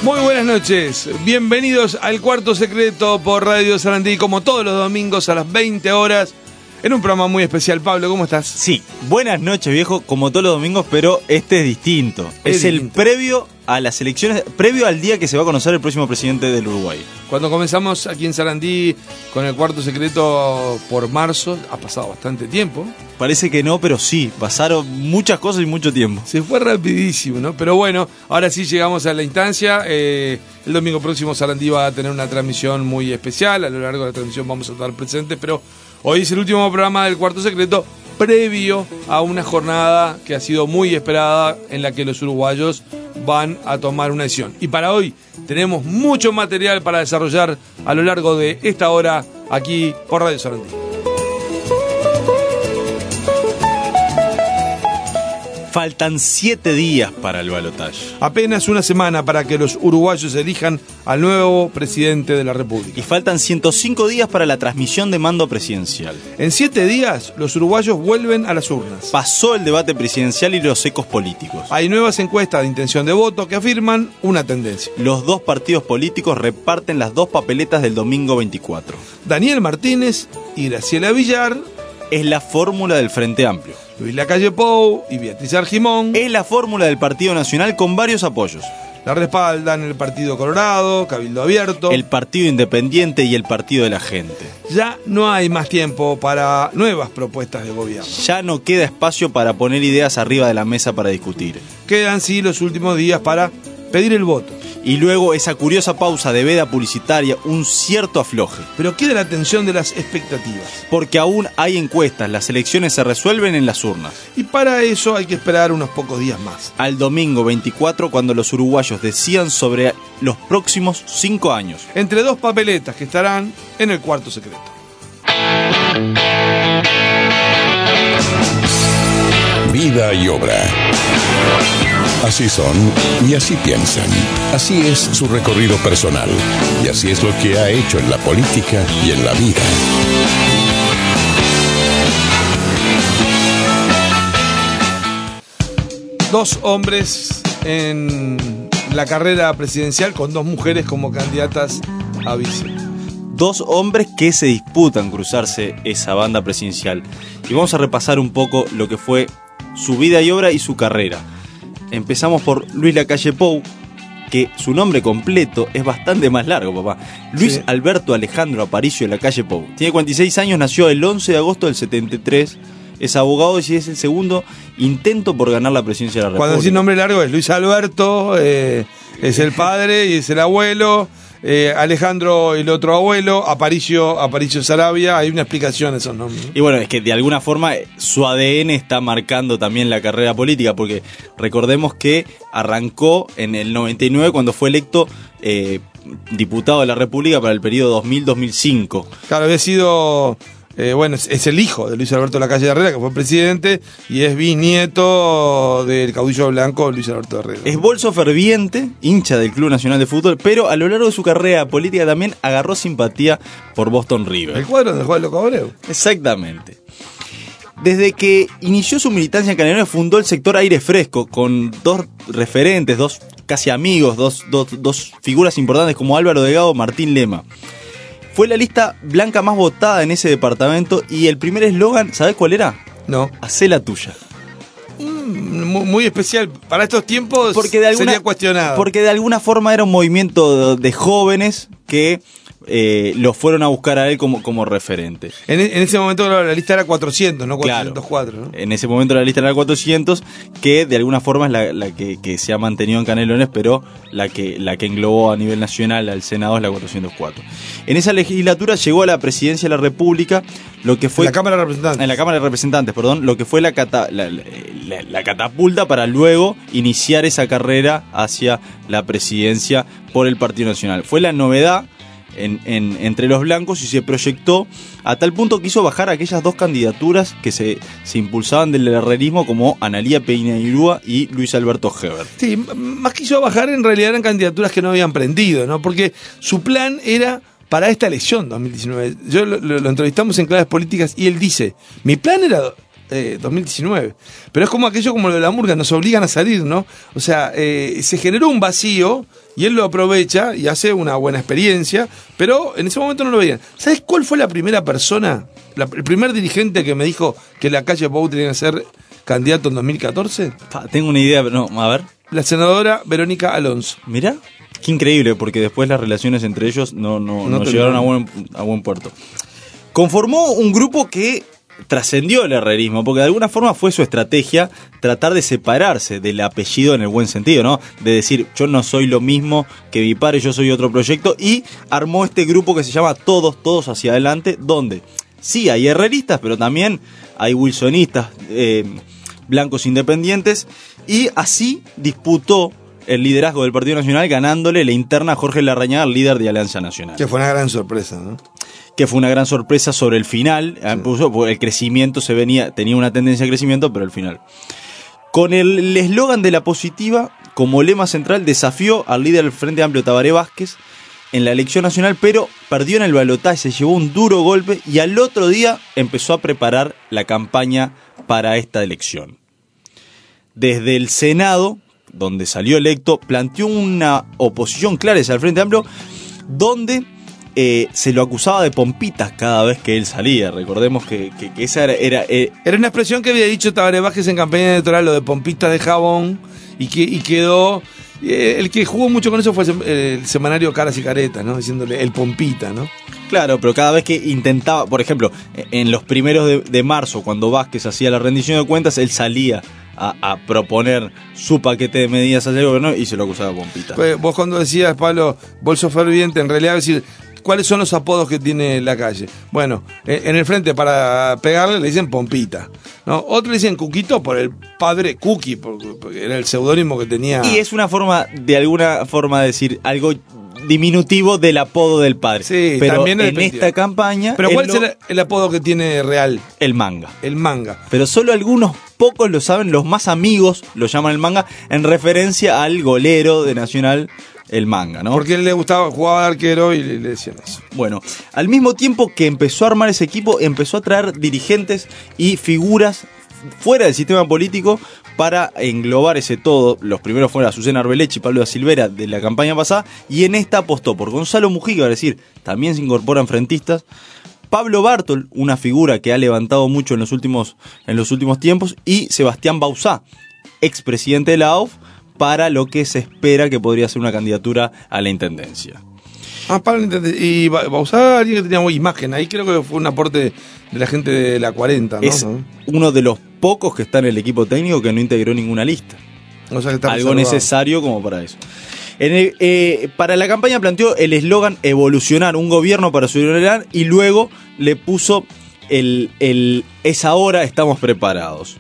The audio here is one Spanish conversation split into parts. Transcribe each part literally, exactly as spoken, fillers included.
Muy buenas noches, bienvenidos al Cuarto Secreto por Radio Sarandí, como todos los domingos a las veinte horas, en un programa muy especial. Pablo, ¿cómo estás? Sí, buenas noches, viejo, como todos los domingos, pero este es distinto. Es, Es el distinto. previo a las elecciones, previo al día que se va a conocer el próximo presidente del Uruguay. Cuando comenzamos aquí en Sarandí con el Cuarto Secreto por marzo, ha pasado bastante tiempo. Parece que no, pero sí, pasaron muchas cosas y mucho tiempo. Se fue rapidísimo, ¿no? Pero bueno, ahora sí llegamos a la instancia. Eh, el domingo próximo Sarandí va a tener una transmisión muy especial. A lo largo de la transmisión vamos a estar presentes, pero hoy es el último programa del Cuarto Secreto previo a una jornada que ha sido muy esperada en la que los uruguayos van a tomar una decisión. Y para hoy tenemos mucho material para desarrollar a lo largo de esta hora aquí por Radio Sarandí. Faltan siete días para el balotaje. Apenas una semana para que los uruguayos elijan al nuevo presidente de la República. Y faltan ciento cinco días para la transmisión de mando presidencial. En siete días, los uruguayos vuelven a las urnas. Pasó el debate presidencial y los ecos políticos. Hay nuevas encuestas de intención de voto que afirman una tendencia. Los dos partidos políticos reparten las dos papeletas del domingo veinticuatro. Daniel Martínez y Graciela Villar, Es la fórmula del Frente Amplio. Luis Lacalle Pou y Beatriz Argimón Es la fórmula del Partido Nacional con varios apoyos. la respaldan el Partido Colorado, Cabildo Abierto. El Partido Independiente y el Partido de la Gente. Ya no hay más tiempo para nuevas propuestas de gobierno. Ya no queda espacio para poner ideas arriba de la mesa para discutir. Quedan sí los últimos días para pedir el voto. Y luego esa curiosa pausa de veda publicitaria, un cierto afloje. Pero queda la tensión de las expectativas. Porque aún hay encuestas, las elecciones se resuelven en las urnas. Y para eso hay que esperar unos pocos días más. Al domingo veinticuatro, cuando los uruguayos decidan sobre los próximos cinco años. Entre dos papeletas que estarán en el Cuarto Secreto. Vida y obra. Así son y así piensan. Así es su recorrido personal. Y así es lo que ha hecho en la política y en la vida. Dos hombres en la carrera presidencial con dos mujeres como candidatas a vice. Dos hombres que se disputan cruzarse esa banda presidencial. Y vamos a repasar un poco lo que fue su vida y obra y su carrera. Empezamos por Luis Lacalle Pou, que su nombre completo es bastante más largo, papá. Luis Sí. Alberto Alejandro Aparicio Lacalle Pou. Tiene cuarenta y seis años, nació el once de agosto del setenta y tres. Es abogado y es el segundo intento por ganar la presidencia de la República. Cuando decís nombre largo es Luis Alberto, eh, es el padre y es el abuelo. Eh, Alejandro, el otro abuelo. Aparicio, Aparicio Sarabia. Hay una explicación a esos nombres. Y bueno, es que de alguna forma su A D N está marcando también la carrera política, porque recordemos que arrancó en el noventa y nueve cuando fue electo eh, diputado de la República para el periodo dos mil a dos mil cinco. Claro, había sido... Eh, bueno, es, es el hijo de Luis Alberto Lacalle Herrera, que fue presidente, y es bisnieto del caudillo blanco Luis Alberto Herrera. Es bolso ferviente, hincha del Club Nacional de Fútbol, pero a lo largo de su carrera política también agarró simpatía por Boston River. El cuadro donde juega el Loco Abreu. Exactamente. Desde que inició su militancia en Canelones fundó el sector Aire Fresco con dos referentes, dos casi amigos, dos, dos, dos figuras importantes como Álvaro Delgado, Martín Lema. Fue la lista blanca más votada en ese departamento y el primer eslogan, ¿sabés cuál era? No. Hacé la tuya. Mm, muy, muy especial. Para estos tiempos Porque de alguna, sería cuestionado. Porque de alguna forma era un movimiento de, de jóvenes que eh, lo fueron a buscar a él como, como referente. En, en ese momento la lista era cuatrocientos, no Claro. cuatrocientos cuatro. ¿No? En ese momento la lista era cuatrocientos, que de alguna forma es la, la que, que se ha mantenido en Canelones, pero la que, la que englobó a nivel nacional al Senado es la cuatrocientos cuatro. En esa legislatura llegó a la presidencia de la República, lo que fue... En la Cámara de Representantes. En la Cámara de Representantes, perdón, lo que fue la, cata, la, la, la catapulta para luego iniciar esa carrera hacia la presidencia por el Partido Nacional. Fue la novedad En, en, entre los blancos y se proyectó a tal punto que hizo bajar aquellas dos candidaturas que se, se impulsaban del herrerismo como Analía Peñairúa y Luis Alberto Heber. Sí, más que hizo bajar, en realidad eran candidaturas que no habían prendido, ¿no? Porque su plan era para esta elección dos mil diecinueve. Yo lo, lo, lo entrevistamos en Claves Políticas y él dice, mi plan era eh, dos mil diecinueve. Pero es como aquello como lo de la murga, nos obligan a salir, ¿no? O sea, eh, se generó un vacío y él lo aprovecha y hace una buena experiencia, pero en ese momento no lo veían. ¿Sabes cuál fue la primera persona, la, el primer dirigente que me dijo que la calle Pou tenía que ser candidato en dos mil catorce? Pa, tengo una idea, pero no, a ver. La senadora Verónica Alonso. Mirá, qué increíble, porque después las relaciones entre ellos no, no, No no te llegaron lo- a buen, a buen puerto. Conformó un grupo que trascendió el herrerismo, porque de alguna forma fue su estrategia tratar de separarse del apellido en el buen sentido, ¿no? De decir, yo no soy lo mismo que mi padre, yo soy otro proyecto, y armó este grupo que se llama Todos, Todos Hacia Adelante, donde sí hay herreristas, pero también hay wilsonistas, eh, blancos independientes, y así disputó el liderazgo del Partido Nacional, ganándole la interna a Jorge Larrañaga, líder de Alianza Nacional. Que fue una gran sorpresa, ¿no? Que fue una gran sorpresa sobre el final. Sí. El crecimiento se venía, tenía una tendencia de crecimiento, pero el final. Con el eslogan de la positiva, como lema central, desafió al líder del Frente Amplio, Tabaré Vázquez, en la elección nacional, pero perdió en el balotaje, se llevó un duro golpe y al otro día empezó a preparar la campaña para esta elección. Desde el Senado, donde salió electo, planteó una oposición clara hacia el Frente Amplio, donde eh, se lo acusaba de pompitas cada vez que él salía. Recordemos que, que, que esa era... Era, eh, Era una expresión que había dicho Tabaré Vázquez en campaña electoral, lo de pompitas de jabón, y que y quedó... Eh, el que jugó mucho con eso fue el, el semanario Caras y Caretas, ¿no? Diciéndole el pompita, ¿no? Claro, pero cada vez que intentaba, por ejemplo, en los primeros de, de marzo, cuando Vázquez hacía la rendición de cuentas, él salía a, a proponer su paquete de medidas al gobierno y se lo acusaba de pompita. Pues vos cuando decías, Pablo, bolso ferviente, en realidad decir, ¿cuáles son los apodos que tiene la calle? Bueno, en el frente para pegarle le dicen pompita, ¿no? Otros le dicen Cuquito por el padre Cuqui, porque era el seudónimo que tenía. Y es una forma, de alguna forma, de decir algo diminutivo del apodo del padre. Sí, pero también en dependía. esta campaña... Pero ¿cuál lo, es el, el apodo que tiene real? El manga. El manga. Pero solo algunos pocos lo saben, los más amigos lo llaman el manga, en referencia al golero de Nacional, el manga, ¿no? Porque él le gustaba, jugaba de arquero y le, le decían eso. Bueno, al mismo tiempo que empezó a armar ese equipo, empezó a traer dirigentes y figuras fuera del sistema político para englobar ese todo. Los primeros fueron Azucena Arbeleche y Pablo da Silveira de la campaña pasada, y en esta apostó por Gonzalo Mujica, es decir, también se incorporan frentistas, Pablo Bartol, una figura que ha levantado mucho en los últimos, en los últimos tiempos, y Sebastián Bauzá, expresidente de la A U F, para lo que se espera que podría ser una candidatura a la intendencia. Ah, para y Bauzá, alguien que tenía buena imagen, ahí creo que fue un aporte de la gente de la cuarenta, ¿no? Es uno de los pocos que está en el equipo técnico que no integró ninguna lista. O sea que está algo reservado. Necesario como para eso. En el, eh, para la campaña planteó el eslogan evolucionar un gobierno para subir, y luego le puso el, el es ahora, estamos preparados.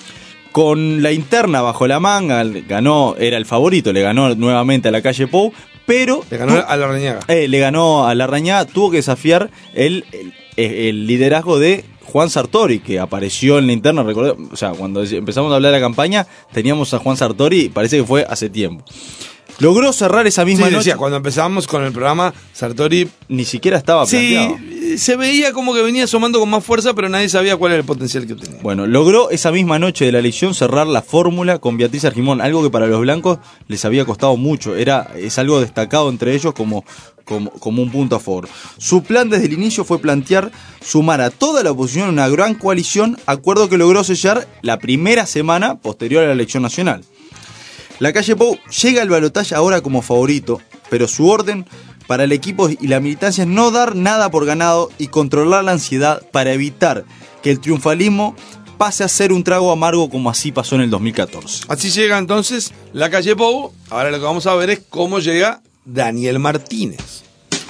Con la interna bajo la manga, ganó, era el favorito, le ganó nuevamente a la calle Pou, pero... Le ganó a Larrañaga. Eh, le ganó a Larrañaga, tuvo que desafiar el, el, el liderazgo de Juan Sartori, que apareció en la interna, recordé, o sea, cuando empezamos a hablar de la campaña, teníamos a Juan Sartori, parece que fue hace tiempo. Logró cerrar esa misma sí, noche. Decía, cuando empezamos con el programa, Sartori ni siquiera estaba planteado. Sí, se veía como que venía asomando con más fuerza, pero nadie sabía cuál era el potencial que tenía. Bueno, logró esa misma noche de la elección cerrar la fórmula con Beatriz Argimón, algo que para los blancos les había costado mucho. Era, es algo destacado entre ellos como, como, como un punto a favor. Su plan desde el inicio fue plantear sumar a toda la oposición en una gran coalición, acuerdo que logró sellar la primera semana posterior a la elección nacional. La calle Pou llega al balotaje ahora como favorito, pero su orden para el equipo y la militancia es no dar nada por ganado y controlar la ansiedad para evitar que el triunfalismo pase a ser un trago amargo como así pasó en el dos mil catorce. Así llega entonces la calle Pou. Ahora lo que vamos a ver es cómo llega Daniel Martínez.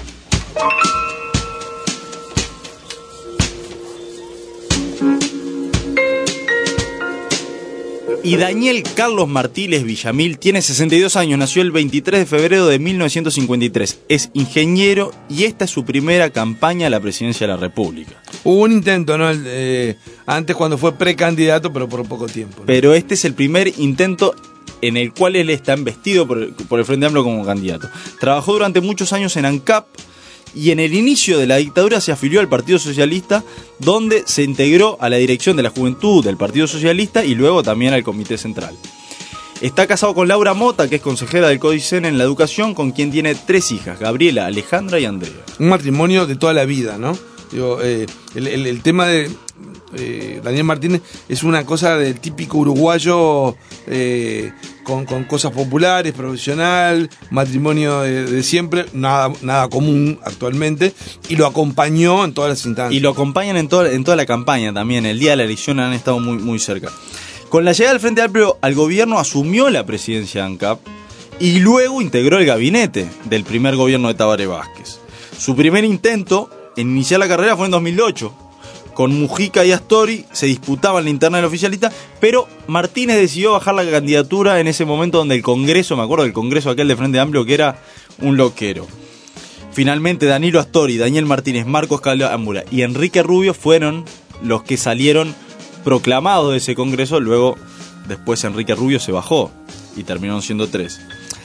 Y Daniel Carlos Martínez Villamil tiene sesenta y dos años, nació el veintitrés de febrero de mil novecientos cincuenta y tres, es ingeniero y esta es su primera campaña a la presidencia de la República. Hubo un intento, ¿no? El, eh, antes cuando fue precandidato, pero por poco tiempo, ¿no? Pero este es el primer intento en el cual él está investido por el, por el Frente Amplio como candidato. Trabajó durante muchos años en ANCAP y en el inicio de la dictadura se afilió al Partido Socialista, donde se integró a la dirección de la juventud del Partido Socialista y luego también al Comité Central. Está casado con Laura Mota, que es consejera del CODICEN en la educación, con quien tiene tres hijas, Gabriela, Alejandra y Andrea. Un matrimonio de toda la vida, ¿no? Digo, eh, el, el, el tema de eh, Daniel Martínez es una cosa del típico uruguayo eh, con, con cosas populares, profesional, matrimonio de, de siempre, nada, nada común actualmente, y lo acompañó en todas las instancias. Y lo acompañan en, todo, en toda la campaña también, el día de la elección han estado muy, muy cerca. Con la llegada del Frente Amplio al gobierno asumió la presidencia de ANCAP y luego integró el gabinete del primer gobierno de Tabaré Vázquez. Su primer intento en iniciar la carrera fue en dos mil ocho. Con Mujica y Astori se disputaban la interna del oficialista, pero Martínez decidió bajar la candidatura en ese momento donde el Congreso, me acuerdo del Congreso aquel de Frente Amplio, que era un loquero. Finalmente Danilo Astori, Daniel Martínez, Marcos Calámbula y Enrique Rubio fueron los que salieron proclamados de ese Congreso. Luego, después Enrique Rubio se bajó y terminaron siendo tres.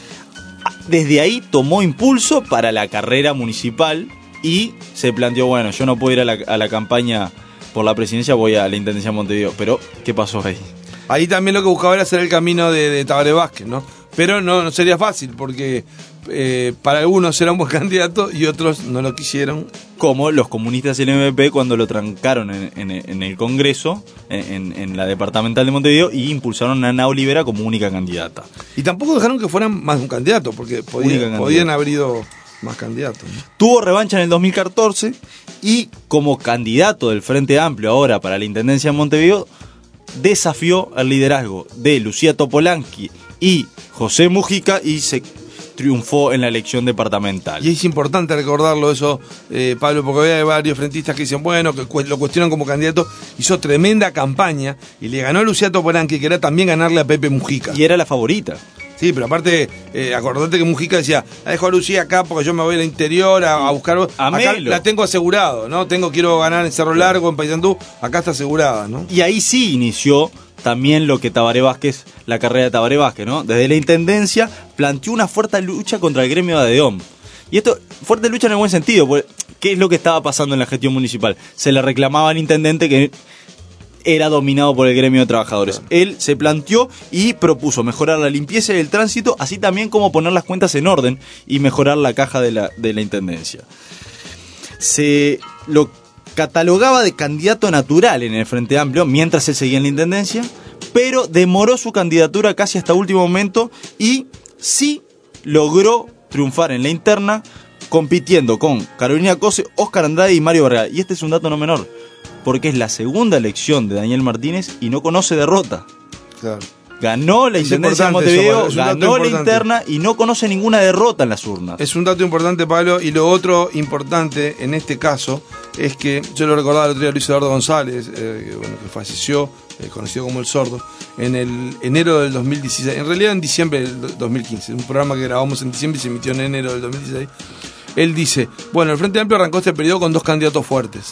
Desde ahí tomó impulso para la carrera municipal y se planteó, bueno, yo no puedo ir a la, a la campaña por la presidencia, voy a la Intendencia de Montevideo. Pero, ¿qué pasó ahí? Ahí también lo que buscaba era hacer el camino de, de Tabaré Vázquez, ¿no? Pero no, no sería fácil, porque eh, para algunos era un buen candidato y otros no lo quisieron. Como los comunistas del M V P cuando lo trancaron en, en, en el Congreso, en, en la departamental de Montevideo, y impulsaron a Ana Olivera como única candidata. Y tampoco dejaron que fueran más de un candidato, porque podían, podían haber ido más candidatos, ¿no? Tuvo revancha en el dos mil catorce y como candidato del Frente Amplio ahora para la Intendencia de Montevideo, desafió el liderazgo de Lucía Topolanqui y José Mujica y se triunfó en la elección departamental. Y es importante recordarlo eso, eh, Pablo, porque había varios frentistas que dicen, bueno, que lo cuestionan como candidato. Hizo tremenda campaña y le ganó a Lucía Topolanqui, que era también ganarle a Pepe Mujica. Y era la favorita. Sí, pero aparte, eh, acordate que Mujica decía, la dejo a Lucía acá porque yo me voy al interior a, a buscar... Acá la tengo asegurado, ¿no? Tengo, quiero ganar en Cerro Largo, en Paysandú, acá está asegurada, ¿no? Y ahí sí inició también lo que Tabaré Vázquez, la carrera de Tabaré Vázquez, ¿no? Desde la Intendencia planteó una fuerte lucha contra el gremio de ADEOM. Y esto, fuerte lucha en el buen sentido, porque ¿qué es lo que estaba pasando en la gestión municipal? Se le reclamaba al intendente que era dominado por el gremio de trabajadores. Claro. Él se planteó y propuso mejorar la limpieza del tránsito, así también como poner las cuentas en orden y mejorar la caja de la, de la Intendencia. Se lo catalogaba de candidato natural en el Frente Amplio mientras él seguía en la Intendencia, pero demoró su candidatura casi hasta último momento y sí logró triunfar en la interna compitiendo con Carolina Cose, Óscar Andrade y Mario Vargas. Y este es un dato no menor, porque es la segunda elección de Daniel Martínez y no conoce derrota. Claro. Ganó la es Intendencia de Montevideo, eso, ganó la interna y no conoce ninguna derrota en las urnas. Es un dato importante, Pablo, y lo otro importante en este caso es que, yo lo recordaba el otro día Luis Eduardo González, eh, que, bueno, que falleció, eh, conocido como El Sordo, en el enero del dos mil dieciséis, en realidad en diciembre del dos mil quince, un programa que grabamos en diciembre y se emitió en enero del dos mil dieciséis. Él dice, bueno, el Frente Amplio arrancó este periodo con dos candidatos fuertes,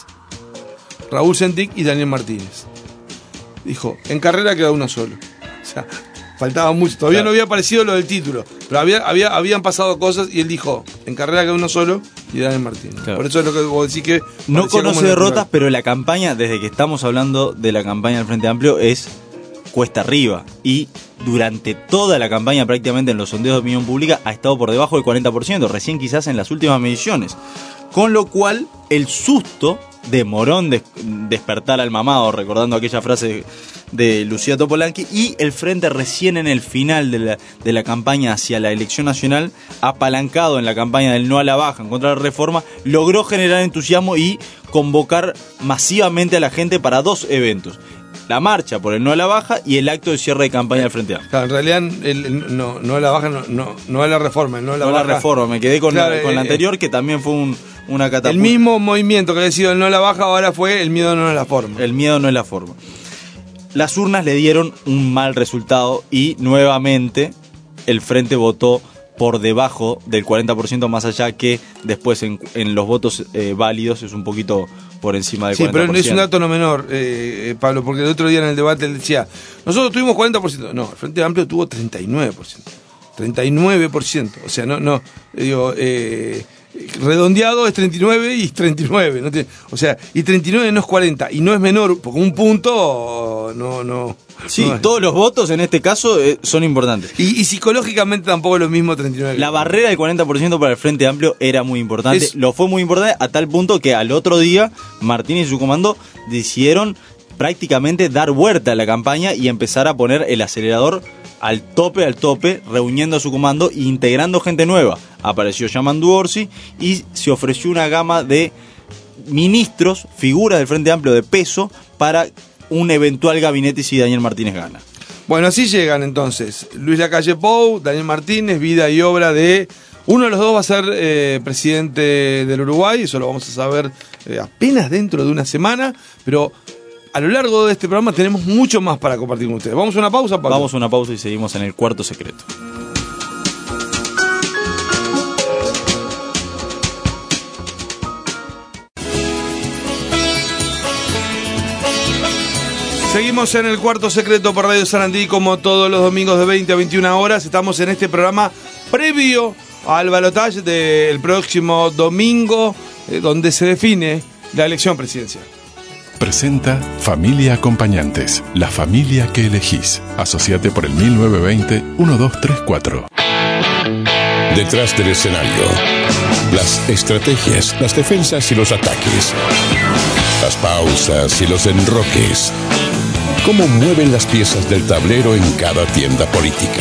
Raúl Sentic y Daniel Martínez. Dijo, en carrera queda uno solo. O sea, faltaba mucho. Todavía claro. no había aparecido lo del título, pero había, había, habían pasado cosas y él dijo, en carrera queda uno solo y Daniel Martínez. Claro. Por eso es lo que vos decís que... No conoce derrotas, pero la campaña, desde que estamos hablando de la campaña del Frente Amplio, es cuesta arriba. Y durante toda la campaña, prácticamente en los sondeos de opinión pública, ha estado por debajo del cuarenta por ciento, recién quizás en las últimas mediciones. Con lo cual, el susto de Morón de despertar al mamado, recordando aquella frase de Lucía Topolanqui, y el Frente recién en el final de la, de la campaña hacia la elección nacional, apalancado en la campaña del no a la baja en contra de la reforma, logró generar entusiasmo y convocar masivamente a la gente para dos eventos: la marcha por el no a la baja y el acto de cierre de campaña del Frente Amplio. Claro, en realidad el, el, no, no a la baja, no, no, no a la reforma, el no a la no baja. No a la reforma, me quedé con, claro, la, con eh, la anterior, que también fue un, una catapulta. El mismo movimiento que había sido el no a la baja, ahora fue el miedo no a la forma. El miedo no es la forma. Las urnas le dieron un mal resultado y nuevamente el Frente votó por debajo del cuarenta por ciento, más allá que después en, en los votos eh, válidos es un poquito por encima del sí, cuarenta por ciento. Sí, pero es un dato no menor, eh, eh, Pablo, porque el otro día en el debate él decía, nosotros tuvimos cuarenta por ciento, no, el Frente Amplio tuvo treinta y nueve por ciento. treinta y nueve por ciento, o sea, no, no, digo, eh, redondeado es treinta y nueve y treinta y nueve, ¿no? O sea, y treinta y nueve no es cuarenta, y no es menor, porque un punto no... no Sí, no todos los votos en este caso eh, son importantes. Y, y psicológicamente tampoco es lo mismo treinta y nueve. La barrera del cuarenta por ciento para el Frente Amplio era muy importante. Es... Lo fue muy importante a tal punto que al otro día Martínez y su comando decidieron prácticamente dar vuelta a la campaña y empezar a poner el acelerador al tope, al tope, reuniendo a su comando e integrando gente nueva. Apareció Yamandu Orsi y se ofreció una gama de ministros, figuras del Frente Amplio de peso, para un eventual gabinete si Daniel Martínez gana. Bueno, así llegan entonces Luis Lacalle Pou, Daniel Martínez, vida y obra de... Uno de los dos va a ser eh, presidente del Uruguay, eso lo vamos a saber eh, apenas dentro de una semana, pero a lo largo de este programa tenemos mucho más para compartir con ustedes. ¿Vamos a una pausa, Pablo? Vamos a una pausa y seguimos en el cuarto secreto. Seguimos en el cuarto secreto por Radio Sarandí, como todos los domingos de veinte a veintiuna horas. Estamos en este programa previo al balotaje del próximo domingo, eh, donde se define la elección presidencial. Presenta Familia Acompañantes, la familia que elegís. Asociate por el mil novecientos veinte, doce treinta y cuatro. Detrás del escenario, las estrategias, las defensas y los ataques, las pausas y los enroques. Cómo mueven las piezas del tablero en cada tienda política.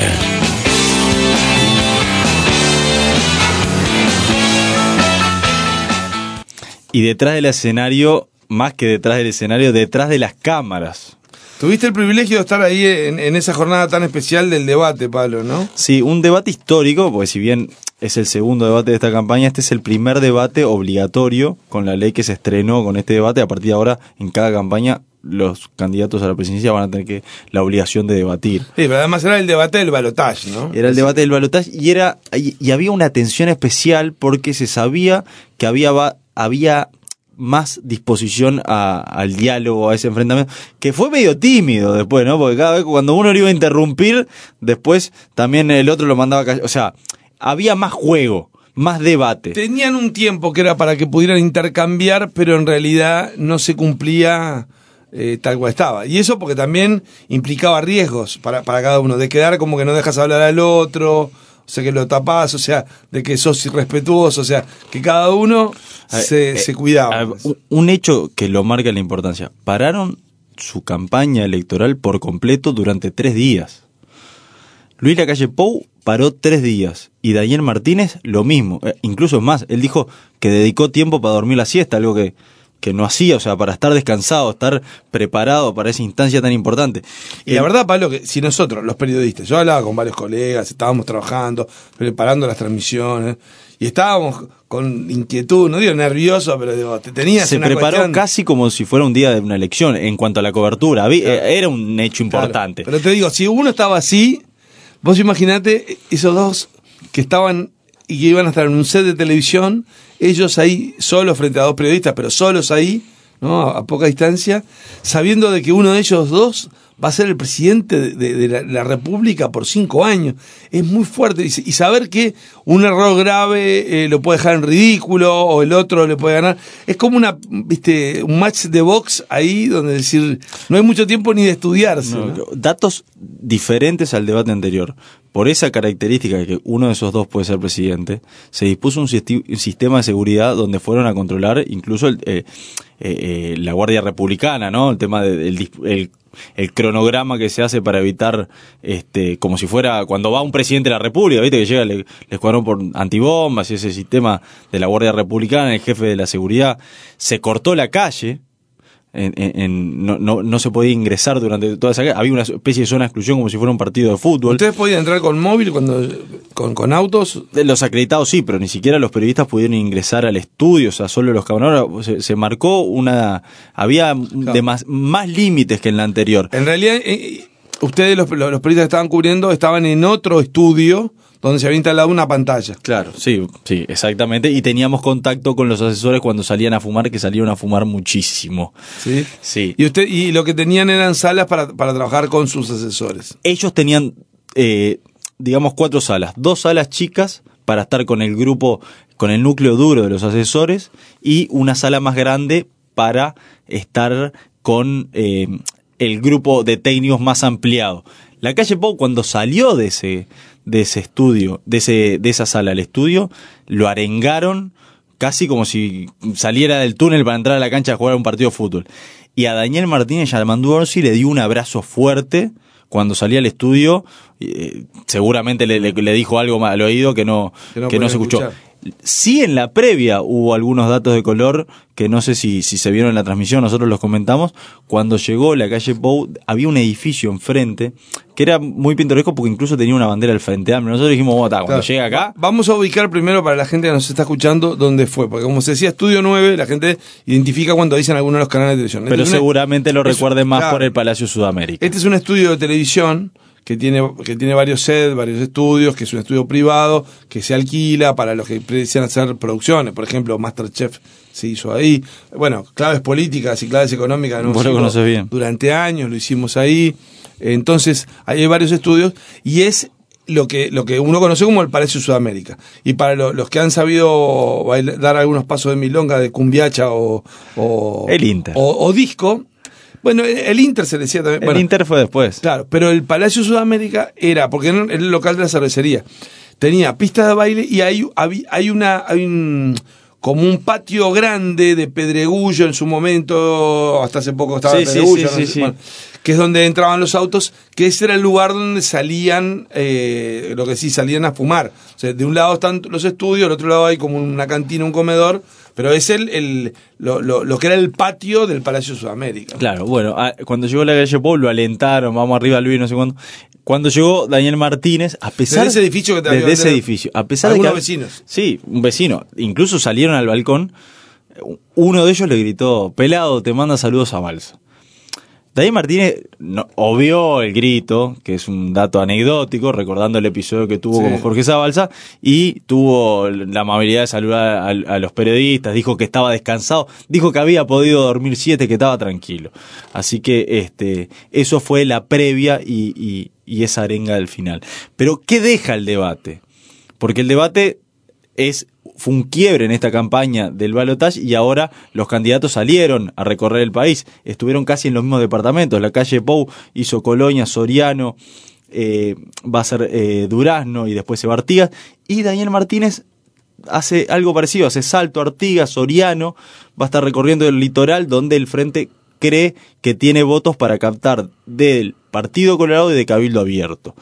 Y detrás del escenario, más que detrás del escenario, detrás de las cámaras. Tuviste el privilegio de estar ahí en, en esa jornada tan especial del debate, Pablo, ¿no? Sí, un debate histórico, porque si bien es el segundo debate de esta campaña, este es el primer debate obligatorio con la ley que se estrenó con este debate. A partir de ahora, en cada campaña, los candidatos a la presidencia van a tener que la obligación de debatir. Sí, pero además era el debate del balotaje, ¿no? Era el debate del balotaje y era y, y había una tensión especial porque se sabía que había había más disposición a, al diálogo, a ese enfrentamiento, que fue medio tímido después, ¿no? Porque cada vez cuando uno lo iba a interrumpir, después también el otro lo mandaba a callar. O sea, había más juego, más debate. Tenían un tiempo que era para que pudieran intercambiar, pero en realidad no se cumplía eh, tal cual estaba. Y eso porque también implicaba riesgos para, para cada uno, de quedar como que no dejas hablar al otro, o sea, que lo tapás, o sea, de que sos irrespetuoso, o sea, que cada uno se, eh, se cuidaba. Eh, un hecho que lo marca la importancia. Pararon su campaña electoral por completo durante tres días. Luis Lacalle Pou paró tres días y Daniel Martínez lo mismo. Eh, incluso más, él dijo que dedicó tiempo para dormir la siesta, algo que, que no hacía, o sea, para estar descansado, estar preparado para esa instancia tan importante. Y eh, la verdad, Pablo, que si nosotros, los periodistas, yo hablaba con varios colegas, estábamos trabajando, preparando las transmisiones, y estábamos con inquietud, no digo nervioso, pero digo, te tenías Se una preparó cuestión... casi como si fuera un día de una elección en cuanto a la cobertura. Claro. Era un hecho importante. Claro. Pero te digo, si uno estaba así, vos imaginate esos dos que estaban y que iban a estar en un set de televisión, ellos ahí solos frente a dos periodistas, pero solos ahí, ¿no? A, a poca distancia, sabiendo de que uno de ellos dos va a ser el presidente de, de, de la, la República por cinco años. Es muy fuerte. Y, y saber que un error grave eh, lo puede dejar en ridículo o el otro le puede ganar. Es como una, viste, un match de box ahí donde decir, no hay mucho tiempo ni de estudiarse. No, ¿no? Datos diferentes al debate anterior. Por esa característica de que uno de esos dos puede ser presidente, se dispuso un, sisti- un sistema de seguridad donde fueron a controlar incluso el, eh, eh, la Guardia Republicana, ¿no? El tema del de, el, el cronograma que se hace para evitar, este, como si fuera cuando va un presidente de la República, ¿viste? Que llega el, el escuadrón por antibombas y ese sistema de la Guardia Republicana, el jefe de la seguridad, se cortó la calle. En, en, en, no, no, no se podía ingresar durante toda esa calle. Había una especie de zona de exclusión como si fuera un partido de fútbol. ¿Ustedes podían entrar con móvil, cuando con, con autos? Los acreditados sí, pero ni siquiera los periodistas pudieron ingresar al estudio, o sea, solo los camarógrafos. Se, se marcó una... Había claro. de más, más límites que en la anterior. En realidad, eh, ustedes, los, los periodistas que estaban cubriendo, estaban en otro estudio donde se había instalado una pantalla. Claro, sí, sí, exactamente. Y teníamos contacto con los asesores cuando salían a fumar, que salieron a fumar muchísimo. ¿Sí? Sí. Y usted y lo que tenían eran salas para, para trabajar con sus asesores. Ellos tenían, eh, digamos, cuatro salas. Dos salas chicas para estar con el grupo con el núcleo duro de los asesores y una sala más grande para estar con eh, el grupo de técnicos más ampliado. La calle Pou, cuando salió de ese, de ese estudio, de, ese, de esa sala al estudio, lo arengaron casi como si saliera del túnel para entrar a la cancha a jugar un partido de fútbol. Y a Daniel Martínez Yamandú Orsi le dio un abrazo fuerte cuando salía al estudio. Eh, seguramente le, le, le dijo algo al oído que no, que no, que no se escuchó. Escuchar. Sí, en la previa hubo algunos datos de color que no sé si, si se vieron en la transmisión, nosotros los comentamos. Cuando llegó la calle Pou, había un edificio enfrente que era muy pintoresco porque incluso tenía una bandera del Frente Amplio. Nosotros dijimos, bueno, cuando claro, llega acá... Vamos a ubicar primero para la gente que nos está escuchando dónde fue, porque como se decía Estudio nueve, la gente identifica cuando dicen algunos de los canales de televisión. Pero este seguramente una, lo recuerden más claro, por el Palacio Sudamérica. Este es un estudio de televisión que tiene que tiene varios sets, varios estudios, que es un estudio privado, que se alquila para los que desean hacer producciones. Por ejemplo, MasterChef se hizo ahí. Bueno, claves políticas y claves económicas. ¿No? Vos lo conocés bien. Durante años lo hicimos ahí. Entonces, hay varios estudios y es lo que lo que uno conoce como el Palacio Sudamérica. Y para lo, los que han sabido bailar, dar algunos pasos de milonga, de cumbiacha o... o el Inter. O, o disco... Bueno, el Inter se decía también. El bueno, Inter fue después. Claro, pero el Palacio Sudamérica era, porque era el local de la cervecería. Tenía pistas de baile y hay, hay, hay una, hay un, como un patio grande de pedregullo en su momento, hasta hace poco estaba sí, el pedregullo, sí, sí, no sí, sé, sí. Bueno, que es donde entraban los autos, que ese era el lugar donde salían, eh, lo que sí, salían a fumar. O sea, de un lado están los estudios, del otro lado hay como una cantina, un comedor, pero es el, el lo, lo, lo que era el patio del Palacio Sudamérica. Claro, bueno, a, cuando llegó la calle Pou lo alentaron, vamos arriba Luis, no sé cuándo. Cuando llegó Daniel Martínez, a pesar de ese edificio que te desde ese edificio, a pesar de que vecinos. Sí, un vecino, incluso salieron al balcón, uno de ellos le gritó, pelado, te manda saludos a Balsa. Daniel Martínez no, obvió el grito, que es un dato anecdótico, recordando el episodio que tuvo sí. con Jorge Zabalza, y tuvo la amabilidad de saludar a, a los periodistas, dijo que estaba descansado, dijo que había podido dormir siete, que estaba tranquilo. Así que este eso fue la previa y, y, y esa arenga del final. Pero, ¿qué deja el debate? Porque el debate es... fue un quiebre en esta campaña del balotaje y ahora los candidatos salieron a recorrer el país, estuvieron casi en los mismos departamentos. La calle Pou hizo Colonia, Soriano, eh, va a ser eh, Durazno y después se va Artigas, y Daniel Martínez hace algo parecido, hace Salto, Artigas, Soriano, va a estar recorriendo el litoral donde el Frente cree que tiene votos para captar del Partido Colorado y de Cabildo Abierto.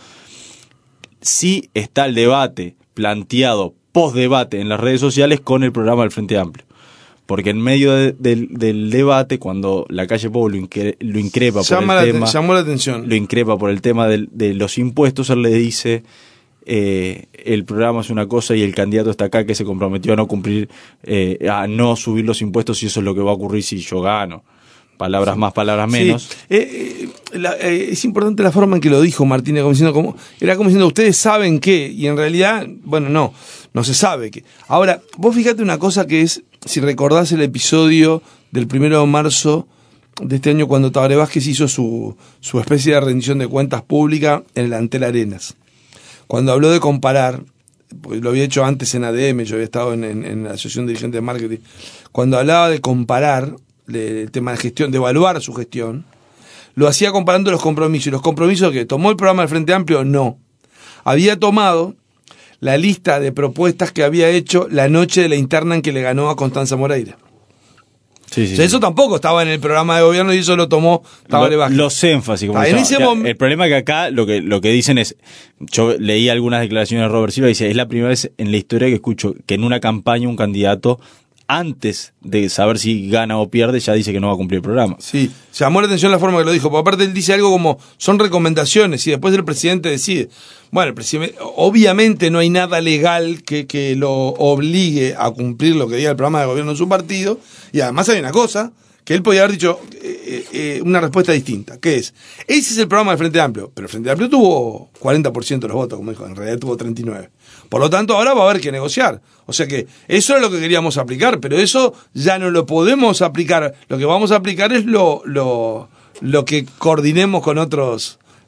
Sí está el debate planteado post-debate en las redes sociales con el programa del Frente Amplio. Porque en medio de, de, del debate, cuando la calle Pou lo, incre, lo increpa por Llama el la, tema... llamó la atención. Lo increpa por el tema de, de los impuestos, él le dice... Eh, el programa es una cosa y el candidato está acá que se comprometió a no cumplir, eh, a no subir los impuestos y eso es lo que va a ocurrir si yo gano. Palabras sí. más, palabras menos. Sí. Eh, eh, la, eh, es importante la forma en que lo dijo Martínez, como diciendo, como, era como diciendo, ustedes saben qué, y en realidad, bueno, no, no se sabe qué. Ahora, vos fíjate una cosa que es, si recordás el episodio del primero de marzo de este año cuando Tabaré Vázquez hizo su, su especie de rendición de cuentas pública en el Antel Arenas. Cuando habló de comparar, porque lo había hecho antes en A D M, yo había estado en, en, en la Asociación Dirigente de Marketing, cuando hablaba de comparar el tema de gestión, de evaluar su gestión, lo hacía comparando los compromisos. ¿Y los compromisos que tomó el programa del Frente Amplio? No. Había tomado la lista de propuestas que había hecho la noche de la interna en que le ganó a Constanza Moreira. Sí, sí, o sea, sí. Eso tampoco estaba en el programa de gobierno y eso lo tomó Tabaré Vázquez. Los énfasis, como ah, en ese mom- el problema es que acá lo que lo que dicen es, yo leí algunas declaraciones de Robert Silva y dice, es la primera vez en la historia que escucho que en una campaña un candidato, antes de saber si gana o pierde, ya dice que no va a cumplir el programa. Sí, llamó la atención la forma que lo dijo, porque aparte él dice algo como, son recomendaciones y después el presidente decide. Bueno, el presidente, obviamente no hay nada legal que, que lo obligue a cumplir lo que diga el programa de gobierno en su partido, y además hay una cosa, que él podía haber dicho eh, eh, una respuesta distinta, que es, ese es el programa del Frente Amplio, pero el Frente Amplio tuvo cuarenta por ciento de los votos, como dijo, en realidad tuvo treinta y nueve. Por lo tanto, ahora va a haber que negociar. O sea que eso es lo que queríamos aplicar, pero eso ya no lo podemos aplicar. Lo que vamos a aplicar es lo, lo, lo que coordinemos con otros,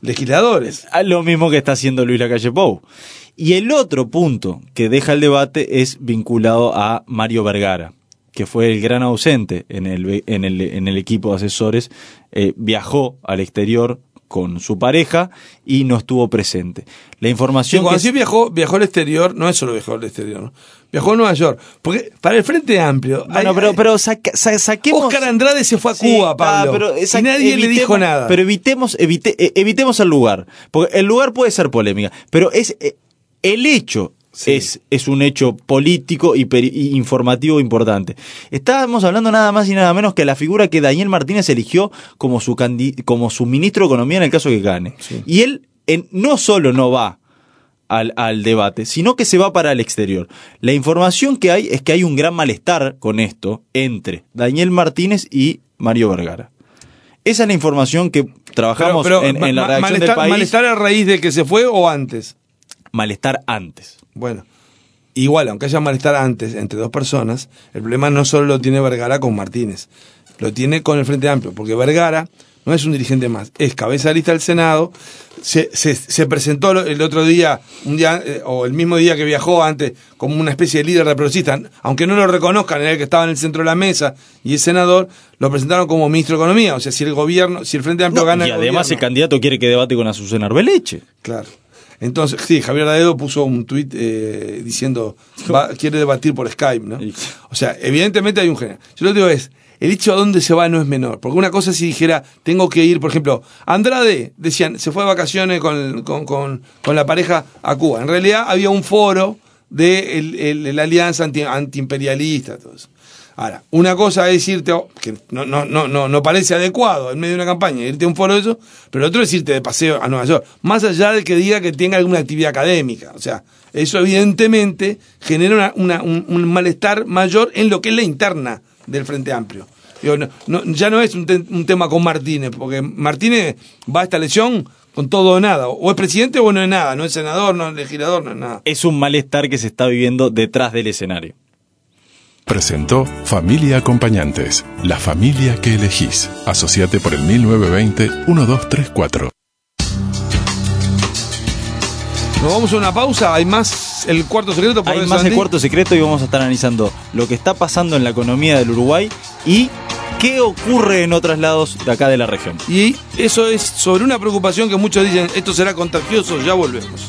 legisladores. Lo mismo que está haciendo Luis Lacalle Pou. Y el otro punto que deja el debate es vinculado a Mario Vergara, que fue el gran ausente en el, en el, en el equipo de asesores. Eh, viajó al exterior con su pareja y no estuvo presente. La información sí, cuando que sí viajó, viajó al exterior, no es solo viajó al exterior, ¿no? Viajó a Nueva York, porque para el Frente Amplio... Bueno, hay, pero, pero saca, sa, saquemos... Oscar Andrade se fue a sí, Cuba, Pablo, ah, pero esa, y nadie evitemos, le dijo nada. Pero evitemos, evite, evitemos el lugar, porque el lugar puede ser polémica, pero es el hecho... Sí. Es, es un hecho político y, peri- y informativo importante. Estábamos hablando nada más y nada menos que la figura que Daniel Martínez eligió como su, candi- como su ministro de Economía en el caso que gane. Sí. Y él en, no solo no va al, al debate, sino que se va para el exterior. La información que hay es que hay un gran malestar con esto entre Daniel Martínez y Mario Vergara. Esa es la información que trabajamos pero, pero, en, en la ma- redacción malestar, del país. ¿Malestar a raíz de que se fue o antes? Malestar antes. Bueno, igual, aunque haya malestar antes entre dos personas, el problema no solo lo tiene Vergara con Martínez, lo tiene con el Frente Amplio, porque Vergara no es un dirigente más, es cabeza de lista del Senado, se, se, se presentó el otro día, un día eh, o el mismo día que viajó antes, como una especie de líder de progresista, aunque no lo reconozcan, era el que estaba en el centro de la mesa y es senador, lo presentaron como ministro de Economía, o sea, si el gobierno, si el Frente Amplio no, gana y el además gobierno, el candidato quiere que debate con Azucena Arbeleche. Claro. Entonces, sí, Javier Daedo puso un tuit eh, diciendo, va, quiere debatir por Skype, ¿no? O sea, evidentemente hay un género. Yo lo que digo es, el hecho a dónde se va no es menor. Porque una cosa si dijera, tengo que ir, por ejemplo, Andrade, decían, se fue de vacaciones con, con, con, con la pareja a Cuba. En realidad había un foro de el, el, la alianza anti, antiimperialista, todo eso. Ahora, una cosa es irte, que no, no, no, no, no parece adecuado en medio de una campaña, irte a un foro de eso, pero lo otro es irte de paseo a Nueva York, más allá de que diga que tenga alguna actividad académica. O sea, eso evidentemente genera una, una, un, un malestar mayor en lo que es la interna del Frente Amplio. Digo, no, no, ya no es un, te, un tema con Martínez, porque Martínez va a esta elección con todo o nada, o es presidente o no es nada, no es senador, no es legislador, no es nada. Es un malestar que se está viviendo detrás del escenario. Presentó Familia Acompañantes, la familia que elegís. Asociate por el mil novecientos veinte, doce treinta y cuatro. Nos vamos a una pausa, hay más el cuarto secreto. Por Hay eso, más Andy. el cuarto secreto y vamos a estar analizando lo que está pasando en la economía del Uruguay y qué ocurre en otros lados de acá de la región. Y eso es sobre una preocupación que muchos dicen, esto será contagioso, ya volvemos.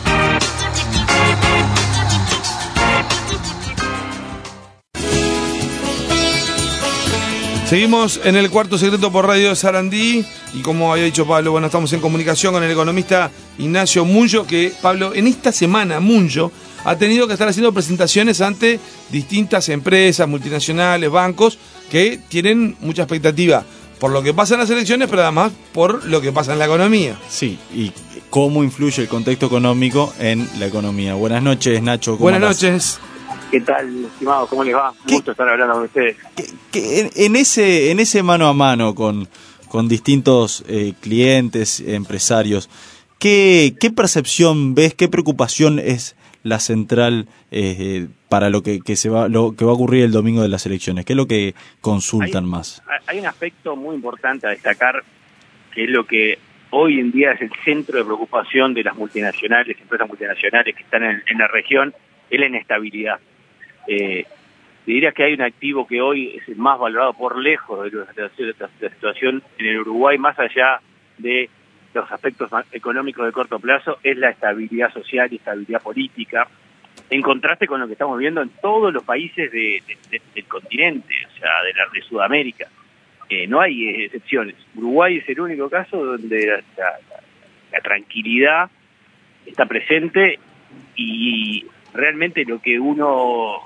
Seguimos en el cuarto secreto por Radio Sarandí y como había dicho Pablo, bueno, estamos en comunicación con el economista Ignacio Munyo, que Pablo, en esta semana Munyo ha tenido que estar haciendo presentaciones ante distintas empresas, multinacionales, bancos, que tienen mucha expectativa por lo que pasa en las elecciones, pero además por lo que pasa en la economía. Sí, y cómo influye el contexto económico en la economía. Buenas noches, Nacho. ¿Cómo Buenas andás? noches. ¿Qué tal, estimado? ¿Cómo les va? Un gusto estar hablando con ustedes. Que, que en, en ese en ese mano a mano con, con distintos eh, clientes, empresarios, ¿qué, ¿qué percepción ves, qué preocupación es la central eh, para lo que, que se va lo que va a ocurrir el domingo de las elecciones? ¿Qué es lo que consultan hay, más? Hay un aspecto muy importante a destacar, que es lo que hoy en día es el centro de preocupación de las multinacionales, empresas multinacionales que están en, en la región, es la inestabilidad. Eh, diría que hay un activo que hoy es el más valorado por lejos de la, de la situación en el Uruguay, más allá de los aspectos económicos de corto plazo, es la estabilidad social y estabilidad política, en contraste con lo que estamos viendo en todos los países de, de, de, del continente, o sea, de, la, de Sudamérica. Eh, no hay excepciones. Uruguay es el único caso donde la, la, la tranquilidad está presente y realmente lo que uno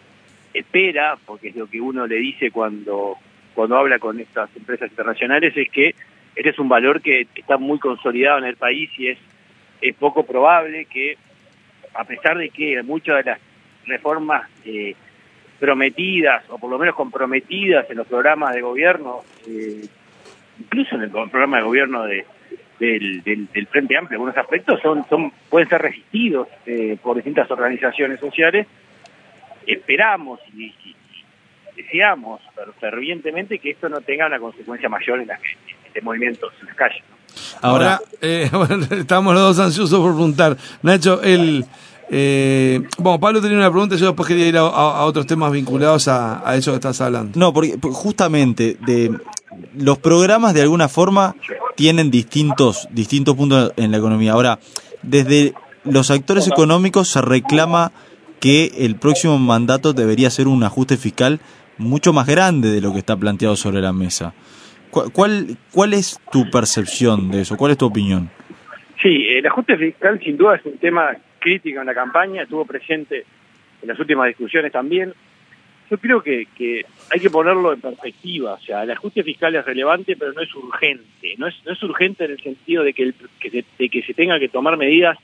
espera, porque es lo que uno le dice cuando, cuando habla con estas empresas internacionales, es que este es un valor que está muy consolidado en el país y es, es poco probable que, a pesar de que muchas de las reformas eh, prometidas, o por lo menos comprometidas en los programas de gobierno, eh, incluso en el programa de gobierno de, del, del, del Frente Amplio, algunos aspectos son, son pueden ser resistidos eh, por distintas organizaciones sociales. Esperamos y, y, y deseamos fervientemente que esto no tenga una consecuencia mayor en, la, en este movimiento en las calles, ¿no? Ahora, Ahora eh, bueno, estamos los dos ansiosos por preguntar. Nacho, el... Eh, bueno, Pablo tenía una pregunta, yo después quería ir a, a, a otros temas vinculados a, a eso que estás hablando. No, porque justamente de los programas de alguna forma tienen distintos, distintos puntos en la economía. Ahora, desde los actores económicos se reclama que el próximo mandato debería ser un ajuste fiscal mucho más grande de lo que está planteado sobre la mesa. ¿Cuál, cuál es tu percepción de eso? ¿Cuál es tu opinión? Sí, el ajuste fiscal sin duda es un tema crítico en la campaña, estuvo presente en las últimas discusiones también. Yo creo que, que hay que ponerlo en perspectiva, o sea, el ajuste fiscal es relevante, pero no es urgente. No es, no es urgente en el sentido de que, el, que se, de que se tenga que tomar medidas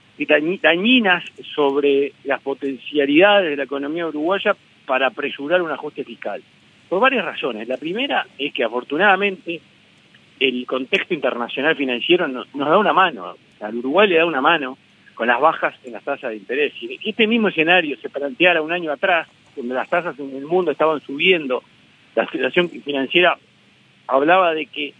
dañinas sobre las potencialidades de la economía uruguaya para apresurar un ajuste fiscal. Por varias razones. La primera es que afortunadamente el contexto internacional financiero no, nos da una mano. O sea, al Uruguay le da una mano con las bajas en las tasas de interés. Si este mismo escenario se planteara un año atrás, donde las tasas en el mundo estaban subiendo, la situación financiera hablaba de que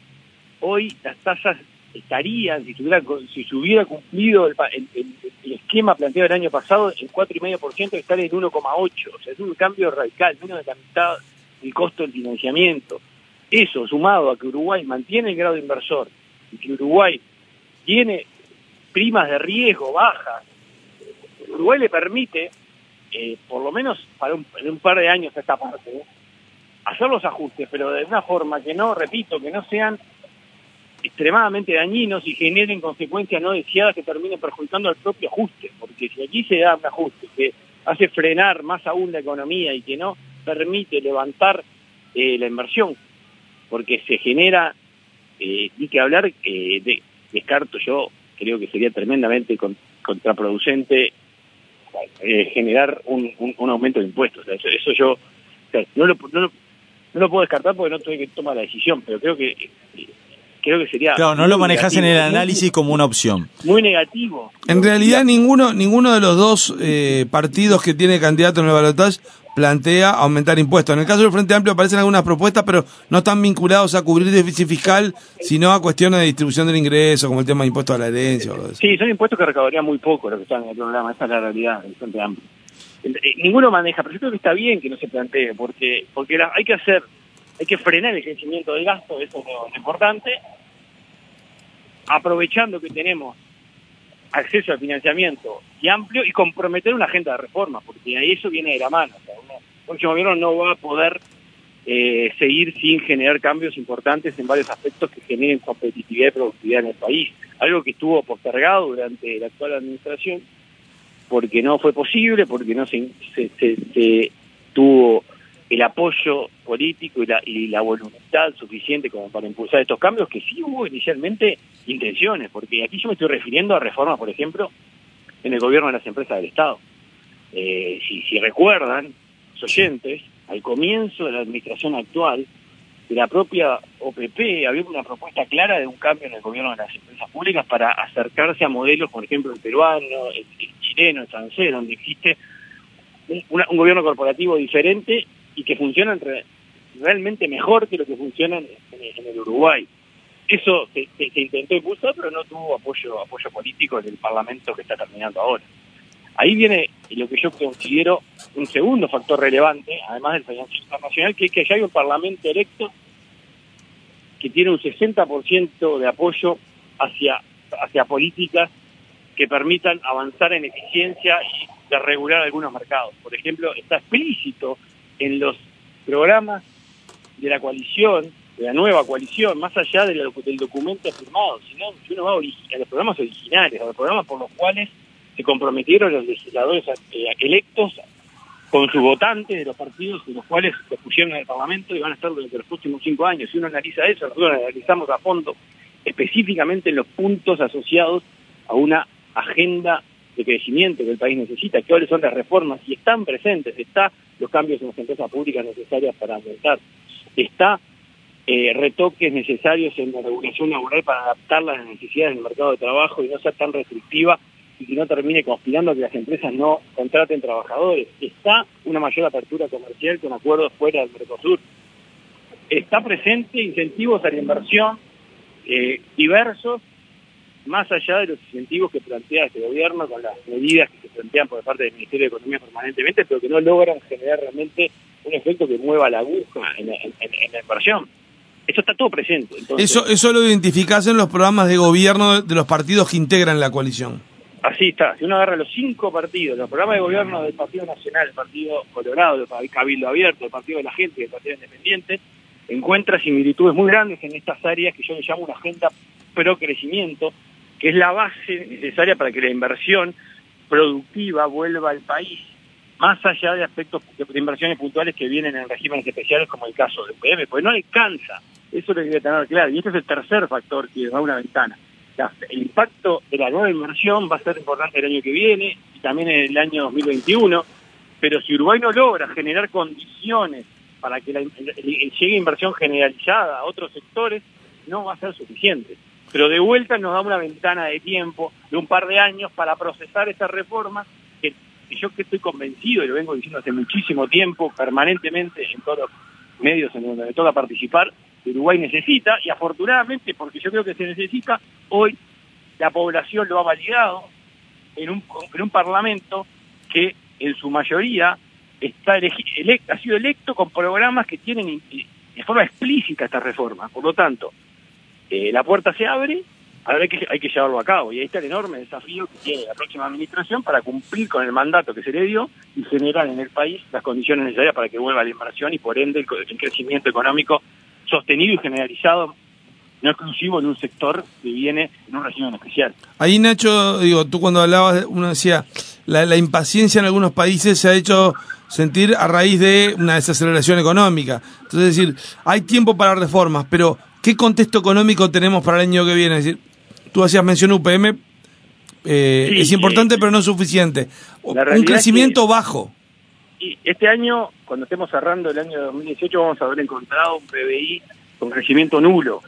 hoy las tasas estarían, si se hubiera, si se hubiera cumplido el, el, el esquema planteado el año pasado, en cuatro coma cinco por ciento, estar en uno coma ocho por ciento. O sea, es un cambio radical, menos de la mitad del costo del financiamiento. Eso, sumado a que Uruguay mantiene el grado inversor y que Uruguay tiene primas de riesgo bajas, Uruguay le permite, eh, por lo menos para un, en un par de años a esta parte, ¿eh? hacer los ajustes, pero de una forma que no, repito, que no sean extremadamente dañinos y generen consecuencias no deseadas que terminen perjudicando al propio ajuste, porque si aquí se da un ajuste que hace frenar más aún la economía y que no permite levantar eh, la inversión, porque se genera, eh, y que hablar, eh, de, descarto yo, creo que sería tremendamente con, contraproducente eh, generar un, un, un aumento de impuestos. O sea, eso, eso yo o sea, no, lo, no, lo, no lo puedo descartar porque no tuve que tomar la decisión, pero creo que eh, creo que sería... Claro, no lo manejas en el análisis muy, como una opción. Muy negativo. En realidad ninguno ninguno de los dos eh, partidos que tiene candidato en el balotaje plantea aumentar impuestos. En el caso del Frente Amplio aparecen algunas propuestas, pero no están vinculados a cubrir déficit fiscal, sino a cuestiones de distribución del ingreso, como el tema de impuestos a la herencia. O sí, son impuestos que recaudarían muy poco lo que están en el programa, esa es la realidad del Frente Amplio. Ninguno maneja, pero yo creo que está bien que no se plantee, porque porque la, hay que hacer, hay que frenar el crecimiento del gasto, eso es lo, lo importante, aprovechando que tenemos acceso al financiamiento y amplio y comprometer una agenda de reforma, porque ahí eso viene de la mano. O sea, uno, el próximo gobierno no va a poder eh, seguir sin generar cambios importantes en varios aspectos que generen competitividad y productividad en el país. Algo que estuvo postergado durante la actual administración porque no fue posible, porque no se, se, se, se tuvo el apoyo político y la, y la voluntad suficiente como para impulsar estos cambios, que sí hubo inicialmente intenciones, porque aquí yo me estoy refiriendo a reformas, por ejemplo, en el gobierno de las empresas del Estado. Eh, si, si recuerdan, los oyentes, al comienzo de la administración actual, de la propia O P P, había una propuesta clara de un cambio en el gobierno de las empresas públicas para acercarse a modelos, por ejemplo, el peruano, el, el chileno, el francés, donde existe un, una, un gobierno corporativo diferente y que funcionan re, realmente mejor que lo que funciona en, en, en el Uruguay. Eso se, se, se intentó impulsar, pero no tuvo apoyo apoyo político en el Parlamento que está terminando ahora. Ahí viene lo que yo considero un segundo factor relevante, además del financiamiento internacional, que es que ya hay un Parlamento electo que tiene un sesenta por ciento de apoyo hacia, hacia políticas que permitan avanzar en eficiencia y de regular algunos mercados. Por ejemplo, está explícito en los programas de la coalición, de la nueva coalición, más allá de lo, del documento firmado, sino que uno va a, a los programas originales, a los programas por los cuales se comprometieron los legisladores eh, electos con sus votantes de los partidos de los cuales se pusieron en el Parlamento y van a estar durante los próximos cinco años. Si uno analiza eso, nosotros analizamos a fondo específicamente los puntos asociados a una agenda de crecimiento que el país necesita, cuáles son las reformas, y están presentes, está los cambios en las empresas públicas necesarias para aumentar, está eh, retoques necesarios en la regulación laboral para adaptarla a las necesidades del mercado de trabajo y no ser tan restrictiva y que no termine conspirando a que las empresas no contraten trabajadores. Está una mayor apertura comercial con acuerdos fuera del Mercosur. Está presente incentivos a la inversión eh, diversos, más allá de los incentivos que plantea este gobierno con las medidas que se plantean por parte del Ministerio de Economía permanentemente, pero que no logran generar realmente un efecto que mueva la aguja en, en, en la inversión. Eso está todo presente. Entonces, eso, eso lo identificás en los programas de gobierno de los partidos que integran la coalición. Así está. Si uno agarra los cinco partidos, los programas de gobierno del Partido Nacional, del Partido Colorado, del Cabildo Abierto, del Partido de la Gente y del Partido Independiente, encuentra similitudes muy grandes en estas áreas que yo le llamo una agenda pro crecimiento, que es la base necesaria para que la inversión productiva vuelva al país, más allá de aspectos de inversiones puntuales que vienen en regímenes especiales como el caso de U P M, porque no alcanza, eso lo hay que tener claro, y este es el tercer factor que da una ventana. La, el impacto de la nueva inversión va a ser importante el año que viene y también en el año dos mil veintiuno, pero si Uruguay no logra generar condiciones para que la, llegue inversión generalizada a otros sectores, no va a ser suficiente. Pero de vuelta nos da una ventana de tiempo de un par de años para procesar esta reforma que, que yo que estoy convencido, y lo vengo diciendo hace muchísimo tiempo, permanentemente en todos los medios en donde me toca participar, que Uruguay necesita, y afortunadamente, porque yo creo que se necesita, hoy la población lo ha validado en un, en un parlamento que en su mayoría está electo, ha sido electo con programas que tienen de forma explícita esta reforma. Por lo tanto, eh, la puerta se abre, ahora hay que, hay que llevarlo a cabo, y ahí está el enorme desafío que tiene la próxima administración para cumplir con el mandato que se le dio y generar en el país las condiciones necesarias para que vuelva la inversión y por ende el, el crecimiento económico sostenido y generalizado, no exclusivo en un sector que viene en un régimen especial. Ahí, Nacho, digo, tú cuando hablabas, uno decía, la, la impaciencia en algunos países se ha hecho sentir a raíz de una desaceleración económica. Entonces, es decir, hay tiempo para reformas, pero ¿qué contexto económico tenemos para el año que viene? Es decir, tú hacías mención U P M, eh, sí, es importante, sí, pero no suficiente. Un crecimiento es que, bajo. Y este año, cuando estemos cerrando el año dos mil dieciocho, vamos a haber encontrado un P B I con crecimiento nulo,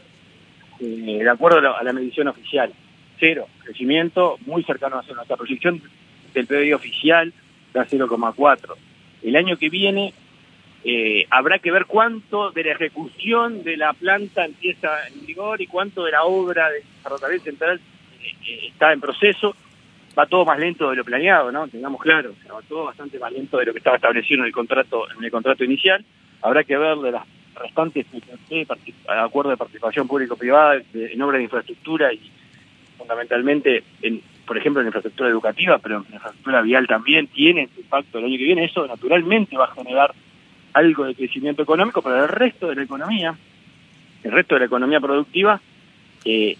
eh, de acuerdo a la, a la medición oficial. Cero, crecimiento muy cercano a cero. Nuestra proyección del P B I oficial da cero coma cuatro. El año que viene eh, habrá que ver cuánto de la ejecución de la planta empieza en vigor y cuánto de la obra del ferrocarril central eh, eh, está en proceso. Va todo más lento de lo planeado, ¿no? Tengamos claro, o sea, va todo bastante más lento de lo que estaba establecido en el contrato en el contrato inicial. Habrá que ver de las restantes acuerdos de participación público-privada en obras de infraestructura y fundamentalmente, en, por ejemplo, en infraestructura educativa, pero en infraestructura vial también tiene su impacto el año que viene. Eso naturalmente va a generar algo de crecimiento económico, pero el resto de la economía, el resto de la economía productiva, eh,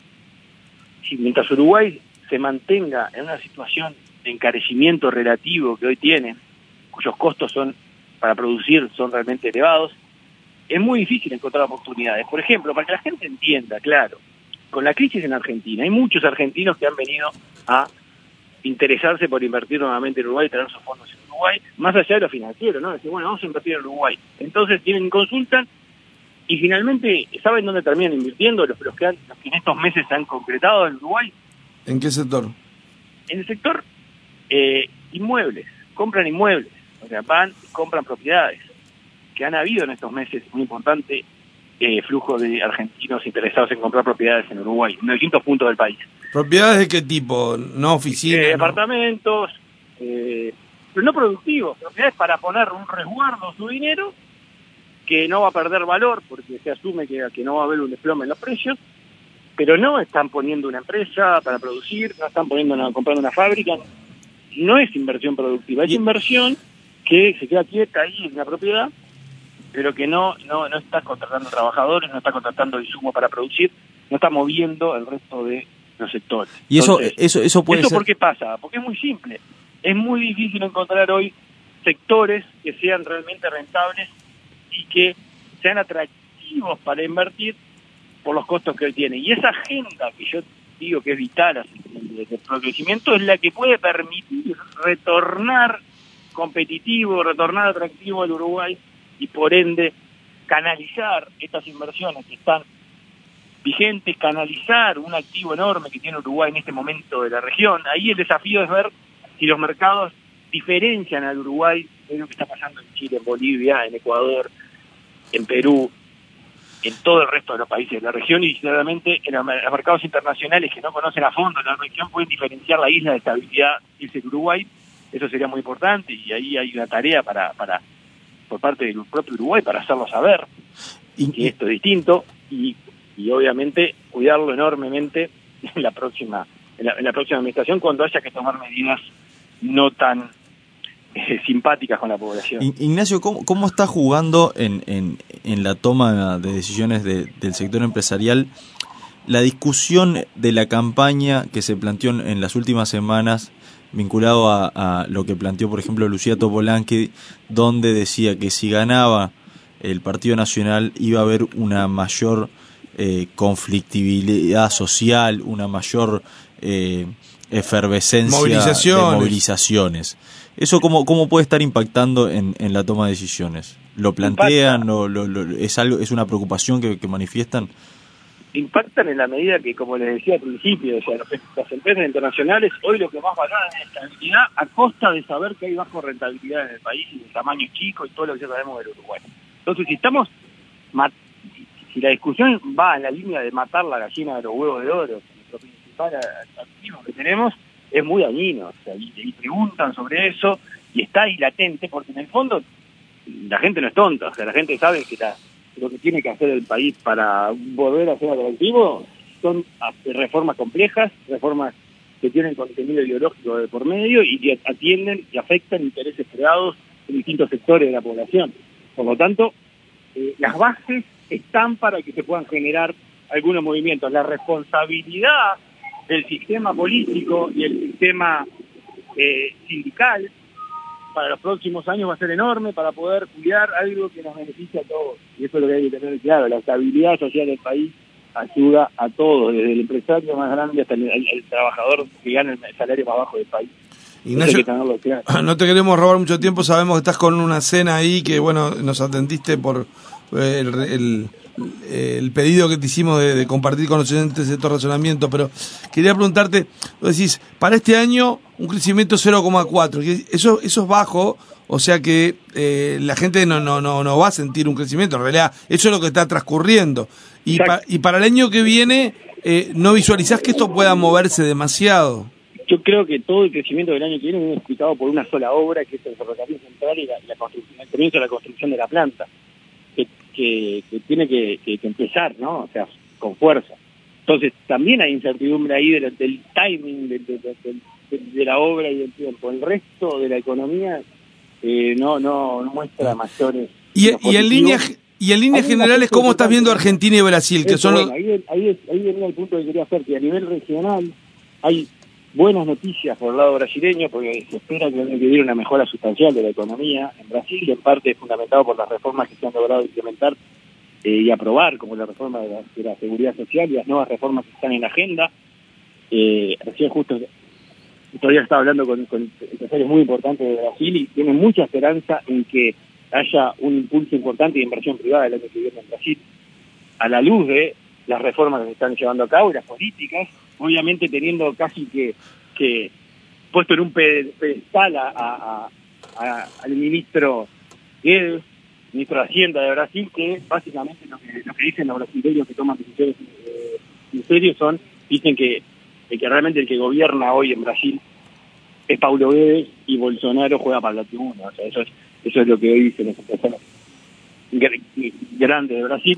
si mientras Uruguay se mantenga en una situación de encarecimiento relativo que hoy tiene, cuyos costos son para producir son realmente elevados, es muy difícil encontrar oportunidades. Por ejemplo, para que la gente entienda, claro, con la crisis en Argentina, hay muchos argentinos que han venido a interesarse por invertir nuevamente en Uruguay y tener sus fondos en Uruguay, más allá de lo financiero, ¿no? Decir, bueno, vamos a invertir en Uruguay. Entonces tienen consultan y finalmente, ¿saben dónde terminan invirtiendo? Los, los, que, han, los que en estos meses se han concretado en Uruguay. ¿En qué sector? En el sector eh, inmuebles, compran inmuebles, o sea, van y compran propiedades, que han habido en estos meses un importante eh, flujo de argentinos interesados en comprar propiedades en Uruguay, en distintos puntos del país. ¿Propiedades de qué tipo? ¿No oficinas? Eh, ¿no? Departamentos, eh, pero no productivos, propiedades para poner un resguardo a su dinero, que no va a perder valor, porque se asume que, que no va a haber un desplome en los precios, pero no están poniendo una empresa para producir, no están poniendo una, comprando una fábrica, no es inversión productiva, es inversión que se queda quieta ahí en la propiedad, pero que no no no está contratando trabajadores, no está contratando insumos para producir, no está moviendo el resto de los sectores. Y eso Entonces, eso eso puede ¿eso ser... por qué pasa? Porque es muy simple. Es muy difícil encontrar hoy sectores que sean realmente rentables y que sean atractivos para invertir por los costos que hoy tiene. Y esa agenda que yo digo que es vital de crecimiento es la que puede permitir retornar competitivo, retornar atractivo al Uruguay y por ende canalizar estas inversiones que están vigentes, canalizar un activo enorme que tiene Uruguay en este momento de la región. Ahí el desafío es ver si los mercados diferencian al Uruguay de lo que está pasando en Chile, en Bolivia, en Ecuador, en Perú, en todo el resto de los países de la región, y sinceramente en los mercados internacionales que no conocen a fondo la región pueden diferenciar la isla de estabilidad que es el Uruguay. Eso sería muy importante, y ahí hay una tarea para, para por parte del propio Uruguay para hacerlo saber y, que esto es distinto, y, y obviamente cuidarlo enormemente en la próxima en la, en la próxima administración, cuando haya que tomar medidas no tan eh, simpáticas con la población. Ignacio, ¿cómo, cómo está jugando en, en, en la toma de decisiones de, del sector empresarial la discusión de la campaña que se planteó en, en las últimas semanas, vinculado a, a lo que planteó, por ejemplo, Lucía Topolanqui, donde decía que si ganaba el Partido Nacional iba a haber una mayor eh, conflictividad social, una mayor eh, efervescencia movilizaciones. de movilizaciones? ¿Eso cómo, cómo puede estar impactando en, en la toma de decisiones? ¿Lo plantean? ¿Lo, lo, lo, es algo, es una preocupación que, que manifiestan? Impactan en la medida que, como les decía al principio, o sea, los, las empresas internacionales hoy lo que más valoran es la estabilidad a costa de saber que hay bajo rentabilidad en el país y de tamaño chico y todo lo que ya sabemos del Uruguay. Entonces, si estamos, si la discusión va en la línea de matar la gallina de los huevos de oro, nuestro principal activo que tenemos, es muy dañino. O sea, y, y preguntan sobre eso y está ahí latente, porque en el fondo la gente no es tonta, o sea, la gente sabe que la lo que tiene que hacer el país para volver a ser atractivo son reformas complejas, reformas que tienen contenido ideológico de por medio y que atienden y afectan intereses creados en distintos sectores de la población. Por lo tanto, eh, las bases están para que se puedan generar algunos movimientos. La responsabilidad del sistema político y el sistema eh, sindical para los próximos años va a ser enorme para poder cuidar algo que nos beneficia a todos. Y eso es lo que hay que tener claro. La estabilidad social del país ayuda a todos, desde el empresario más grande hasta el, el, el trabajador que gana el salario más bajo del país. Ignacio, claro. No te queremos robar mucho tiempo, sabemos que estás con una cena ahí, que bueno, nos atendiste por el, el, el pedido que te hicimos de, de compartir con los oyentes de estos razonamientos, pero quería preguntarte, vos decís, para este año un crecimiento cero coma cuatro, eso, eso es bajo, o sea que eh, la gente no, no, no, no va a sentir un crecimiento, en realidad eso es lo que está transcurriendo, y, pa, y para el año que viene eh, ¿no visualizás que esto pueda moverse demasiado? Yo creo que todo el crecimiento del año que viene viene explicado por una sola obra, que es el ferrocarril central y la, la construcción, el comienzo de la construcción de la planta, que, que, que tiene que, que, que empezar, ¿no? O sea, con fuerza. Entonces, también hay incertidumbre ahí del, del timing de, de, de, de, de la obra y del tiempo. El resto de la economía eh, no, no, no muestra mayores... Y, y en líneas... Y en líneas generales, ¿cómo estás viendo Argentina y Brasil? Que eso, son bueno, los... ahí, ahí, ahí venía el punto que quería hacer, que a nivel regional hay buenas noticias por el lado brasileño, porque se espera que viene una mejora sustancial de la economía en Brasil, en parte fundamentado por las reformas que se han logrado implementar eh, y aprobar, como la reforma de la, de la seguridad social y las nuevas reformas que están en la agenda. Eh, recién justo todavía estaba hablando con, con empresarios muy importantes de Brasil y tienen mucha esperanza en que haya un impulso importante de inversión privada el año que viene en Brasil, a la luz de las reformas que se están llevando a cabo y las políticas, obviamente teniendo casi que, que puesto en un pedestal a, a, a, al ministro Guedes, ministro de Hacienda de Brasil, que básicamente lo que, lo que dicen los brasileños que toman decisiones eh, en serio son, dicen que, que realmente el que gobierna hoy en Brasil es Paulo Guedes y Bolsonaro juega para la tribuna. O sea, eso es, eso es lo que hoy dicen los empresarios grandes de Brasil.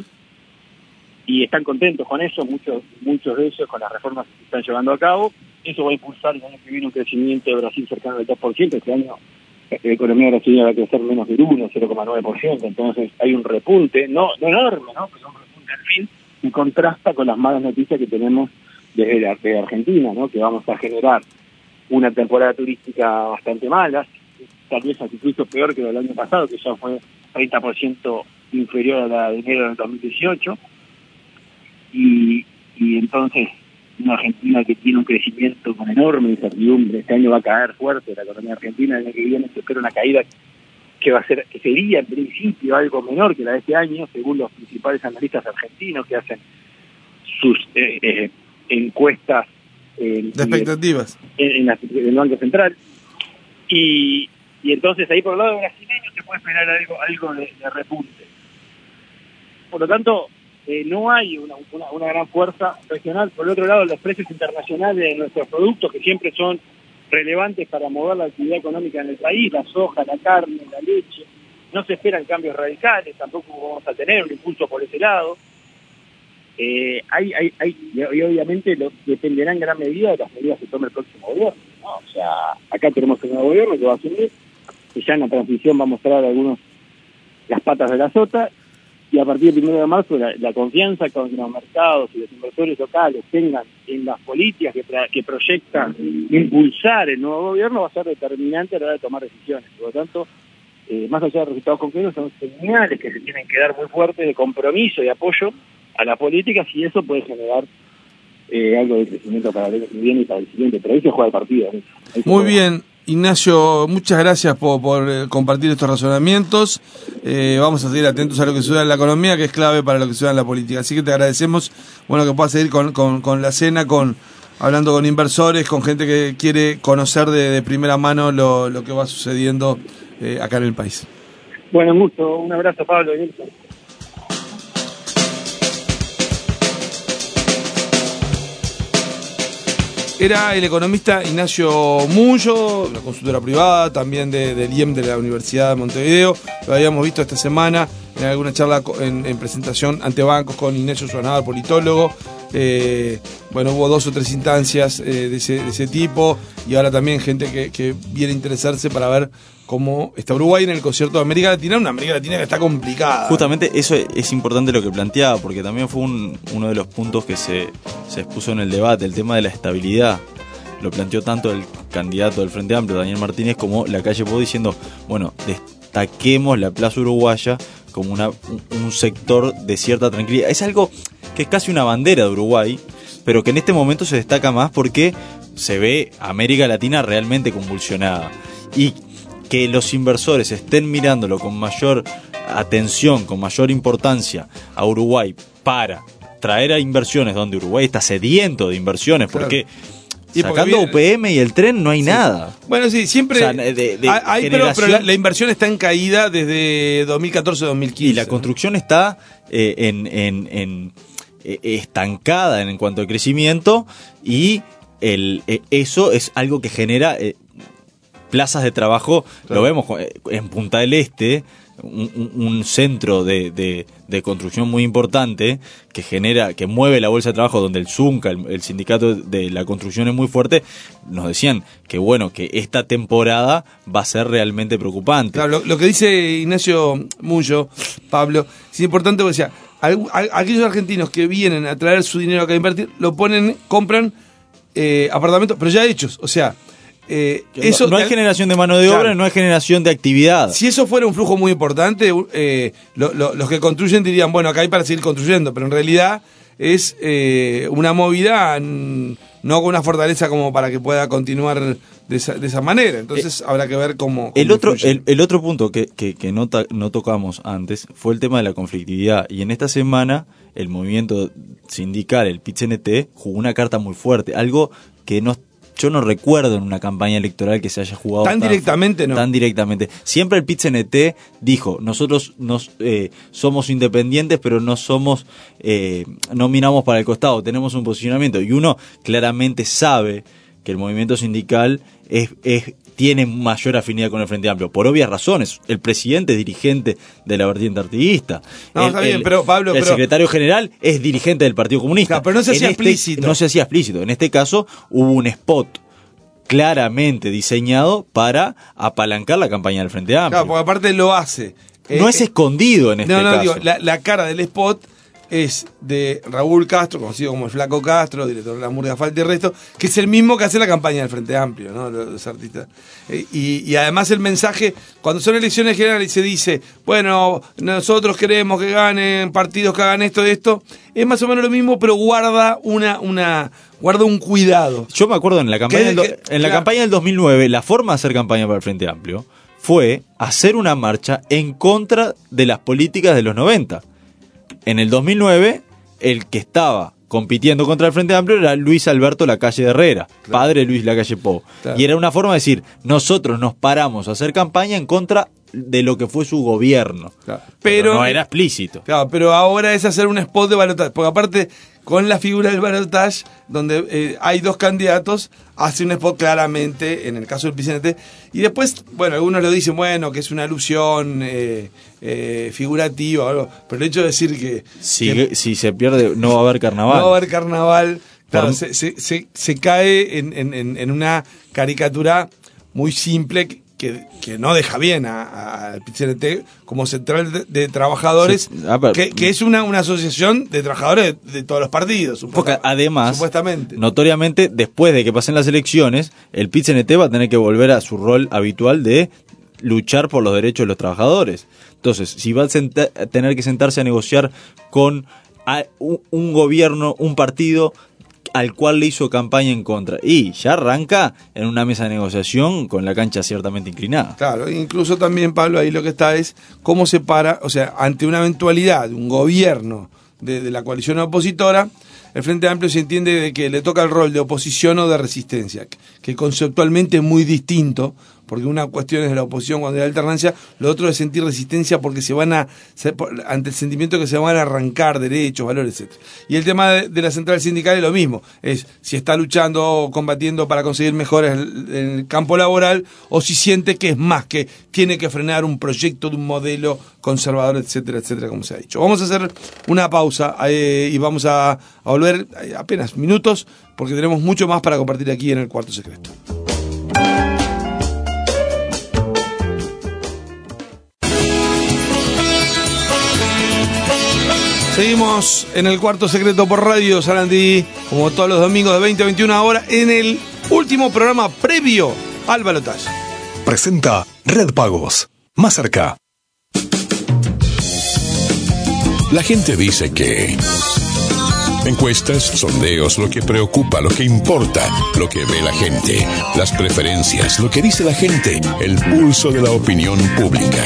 Y están contentos con eso, muchos muchos de ellos, con las reformas que se están llevando a cabo. Eso va a impulsar el año que viene un crecimiento de Brasil cercano al dos por ciento. Este año la economía brasileña va a crecer menos del uno, cero coma nueve por ciento. Entonces hay un repunte, no, no enorme, ¿no? Pero un repunte al fin, y contrasta con las malas noticias que tenemos desde la, de Argentina, ¿no? Que vamos a generar una temporada turística bastante mala, tal vez incluso peor que el año pasado, que ya fue treinta por ciento inferior a la de enero del dos mil dieciocho. Y, y entonces una Argentina que tiene un crecimiento con enorme incertidumbre. Este año va a caer fuerte la economía argentina, el año que viene se espera una caída que va a ser, que sería en principio algo menor que la de este año, según los principales analistas argentinos que hacen sus eh, eh, encuestas eh, de expectativas en, en, la, en el Banco Central. Y, y entonces ahí por el lado brasileño se puede esperar algo, algo de, de repunte. Por lo tanto, eh, no hay una, una, una gran fuerza regional. Por el otro lado, los precios internacionales de nuestros productos, que siempre son relevantes para mover la actividad económica en el país, la soja, la carne, la leche, no se esperan cambios radicales, tampoco vamos a tener un impulso por ese lado. Eh, hay, hay, hay, y obviamente lo, dependerá en gran medida de las medidas que tome el próximo gobierno, ¿no? O sea, acá tenemos un nuevo gobierno que va a asumir, que ya en la transición va a mostrar algunos las patas de la sota, y a partir del primero de marzo la, la confianza con los mercados y los inversores locales tengan en las políticas que, que proyectan impulsar el nuevo gobierno va a ser determinante a la hora de tomar decisiones. Por lo tanto, eh, más allá de resultados concretos, son señales que se tienen que dar muy fuertes de compromiso y apoyo a las políticas, y eso puede generar eh, algo de crecimiento para el año que viene y para el siguiente, pero ahí se juega el partido. ¿eh? Muy juega. Bien, Ignacio, muchas gracias por, por eh, compartir estos razonamientos. Eh, vamos a seguir atentos a lo que suceda en la economía, que es clave para lo que suceda en la política. Así que te agradecemos, bueno, que puedas seguir con, con, con la cena, con hablando con inversores, con gente que quiere conocer de, de primera mano lo, lo que va sucediendo eh, acá en el país. Bueno, un gusto. Un abrazo, Pablo. Era el economista Ignacio Mullo, la consultora privada, también de, del I E M de la Universidad de Montevideo. Lo habíamos visto esta semana en alguna charla en, en presentación ante bancos con Ignacio Suanada, politólogo. Eh, bueno, hubo dos o tres instancias eh, de, ese, de ese tipo, y ahora también gente que, que viene a interesarse para ver cómo está Uruguay en el concierto de América Latina, una América Latina que está complicada. Justamente eso es importante lo que planteaba, porque también fue un, uno de los puntos que se, se expuso en el debate, el tema de la estabilidad. Lo planteó tanto el candidato del Frente Amplio, Daniel Martínez, como Lacalle Pou, diciendo, bueno, destaquemos la Plaza Uruguaya como una, un, un sector de cierta tranquilidad. Es algo que es casi una bandera de Uruguay, pero que en este momento se destaca más porque se ve América Latina realmente convulsionada. Y que los inversores estén mirándolo con mayor atención, con mayor importancia a Uruguay para traer a inversiones donde Uruguay está sediento de inversiones, claro. Porque y sacando porque viene, U P M y el tren no hay sí. nada. Bueno, sí, siempre... O sea, de, de hay, generación... Pero, pero la, la inversión está en caída desde dos mil catorce a dos mil quince. Y la ¿no? construcción está eh, en, en, en eh, estancada en cuanto al crecimiento, y el, eh, eso es algo que genera... Eh, plazas de trabajo, claro. Lo vemos en Punta del Este, un, un centro de, de, de construcción muy importante que genera, que mueve la bolsa de trabajo, donde el Zunca, el, el sindicato de la construcción es muy fuerte. Nos decían que bueno, que esta temporada va a ser realmente preocupante. Claro, lo, lo que dice Ignacio Mullo, Pablo, es importante porque decía, aquellos argentinos que vienen a traer su dinero acá a invertir, lo ponen, compran eh, apartamentos, pero ya hechos, o sea, Eh, eso, no, no hay generación de mano de obra, claro. No hay generación de actividad. Si eso fuera un flujo muy importante, eh, lo, lo, los que construyen dirían, bueno, acá hay para seguir construyendo, pero en realidad es eh, una movida no con una fortaleza como para que pueda continuar de esa, de esa manera. Entonces eh, habrá que ver cómo... cómo el, otro, el, el otro punto que, que, que no, ta, no tocamos antes fue el tema de la conflictividad, y en esta semana el movimiento sindical, el P I T C N T, jugó una carta muy fuerte, algo que no yo no recuerdo en una campaña electoral que se haya jugado tan, tan directamente, no. Tan directamente. Siempre el P I T C N T dijo, nosotros nos eh, somos independientes, pero no somos, eh, no miramos para el costado, tenemos un posicionamiento. Y uno claramente sabe que el movimiento sindical es, es tiene mayor afinidad con el Frente Amplio, por obvias razones. El presidente es dirigente de la vertiente artiguista. No, el, está bien, el, pero Pablo... El pero... secretario general es dirigente del Partido Comunista. Claro, pero no se hacía en este, explícito. No se hacía explícito. En este caso hubo un spot claramente diseñado para apalancar la campaña del Frente Amplio. Claro, porque aparte lo hace. No eh, es escondido en este no, no, caso. Digo, la, la cara del spot es de Raúl Castro, conocido como el Flaco Castro, director de la Murga Falta y Resto, que es el mismo que hace la campaña del Frente Amplio, ¿no? Los, los artistas. Eh, y, y además el mensaje, cuando son elecciones generales y se dice, bueno, nosotros queremos que ganen partidos que hagan esto y esto, es más o menos lo mismo, pero guarda una, una, guarda un cuidado. Yo me acuerdo en la campaña, del, que, en la, la campaña del dos mil nueve, la forma de hacer campaña para el Frente Amplio fue hacer una marcha en contra de las políticas de los noventa. En el dos mil nueve, el que estaba compitiendo contra el Frente Amplio era Luis Alberto Lacalle Herrera, claro. Padre de Luis Lacalle Pou. Claro. Y era una forma de decir, nosotros nos paramos a hacer campaña en contra de lo que fue su gobierno. Claro. Pero, Pero no era explícito. Claro, pero ahora es hacer un spot de balotaje, porque aparte con la figura del balotaje, donde eh, hay dos candidatos, hace un spot claramente, en el caso del P C N T, y después, bueno, algunos lo dicen, bueno, que es una alusión eh, eh, figurativa o algo, pero el hecho de decir que... Si, que si se pierde, no va a haber carnaval. no va a haber carnaval, claro, Por- se, se, se, se cae en, en, en una caricatura muy simple que, que no deja bien al P C N T como central de, de trabajadores, Sí, ah, pero- que, que es una, una asociación de trabajadores de, de todos los partidos, Porque supuesta- además, supuestamente. notoriamente, después de que pasen las elecciones, el P C N T va a tener que volver a su rol habitual de luchar por los derechos de los trabajadores. Entonces, si va a, senta- a tener que sentarse a negociar con a- un, un gobierno, un partido al cual le hizo campaña en contra, y ya arranca en una mesa de negociación con la cancha ciertamente inclinada. Claro, incluso también, Pablo, ahí lo que está es cómo se para, o sea, ante una eventualidad de un gobierno de, de la coalición opositora, el Frente Amplio se entiende de que le toca el rol de oposición o de resistencia, que conceptualmente es muy distinto, porque una cuestión es de la oposición cuando hay alternancia, lo otro es sentir resistencia porque se van a, se- por- ante el sentimiento que se van a arrancar derechos, valores, etcétera. Y el tema de, de la central sindical es lo mismo, es si está luchando o combatiendo para conseguir mejoras en en el campo laboral, o si siente que es más, que tiene que frenar un proyecto de un modelo conservador, etcétera, etcétera, como se ha dicho. Vamos a hacer una pausa eh, y vamos a, a volver eh, apenas minutos, porque tenemos mucho más para compartir aquí en el Cuarto Secreto. Seguimos en el Cuarto Secreto por Radio Sarandí, como todos los domingos de veinte a veintiuna horas, en el último programa previo al balotaje. Presenta Red Pagos. Más cerca. La gente dice que... Encuestas, sondeos, lo que preocupa, lo que importa, lo que ve la gente, las preferencias, lo que dice la gente, el pulso de la opinión pública.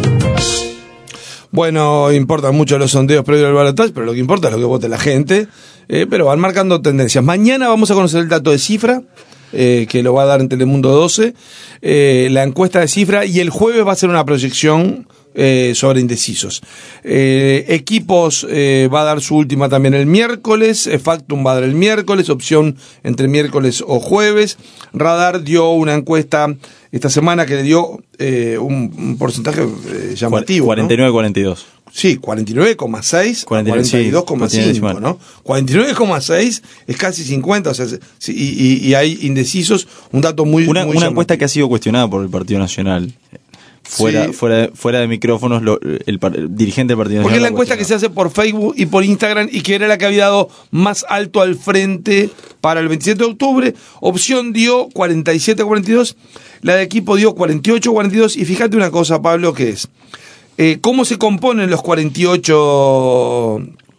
Bueno, importan mucho los sondeos previos al balotaje, pero lo que importa es lo que vote la gente, eh, pero van marcando tendencias. Mañana vamos a conocer el dato de Cifra, eh, que lo va a dar en Telemundo doce, eh, la encuesta de Cifra, y el jueves va a ser una proyección eh, sobre indecisos. Eh, equipos eh, va a dar su última también el miércoles, eh, Factum va a dar el miércoles, opción entre miércoles o jueves. Radar dio una encuesta esta semana que le dio eh, un, un porcentaje eh, llamativo, cuarenta y nueve cuarenta y dos. ¿no? Sí, cuarenta y nueve coma seis, cuarenta y nueve, cuarenta y dos coma cinco, ¿no? cuarenta y nueve coma seis es casi cincuenta, o sea, sí, y, y, y hay indecisos, un dato muy... Una, muy una encuesta que ha sido cuestionada por el Partido Nacional. Fuera, Sí. fuera, fuera de micrófonos, lo- el, par- el dirigente del Partido Porque Nacional. es la lo encuesta que se cuestionó. hace por Facebook y por Instagram y que era la que había dado más alto al frente para el veintisiete de octubre. Opción dio cuarenta y siete a cuarenta y dos, la de equipo dio cuarenta y ocho a cuarenta y dos. Y fíjate una cosa, Pablo, que es, eh, ¿cómo se componen los cuarenta y ocho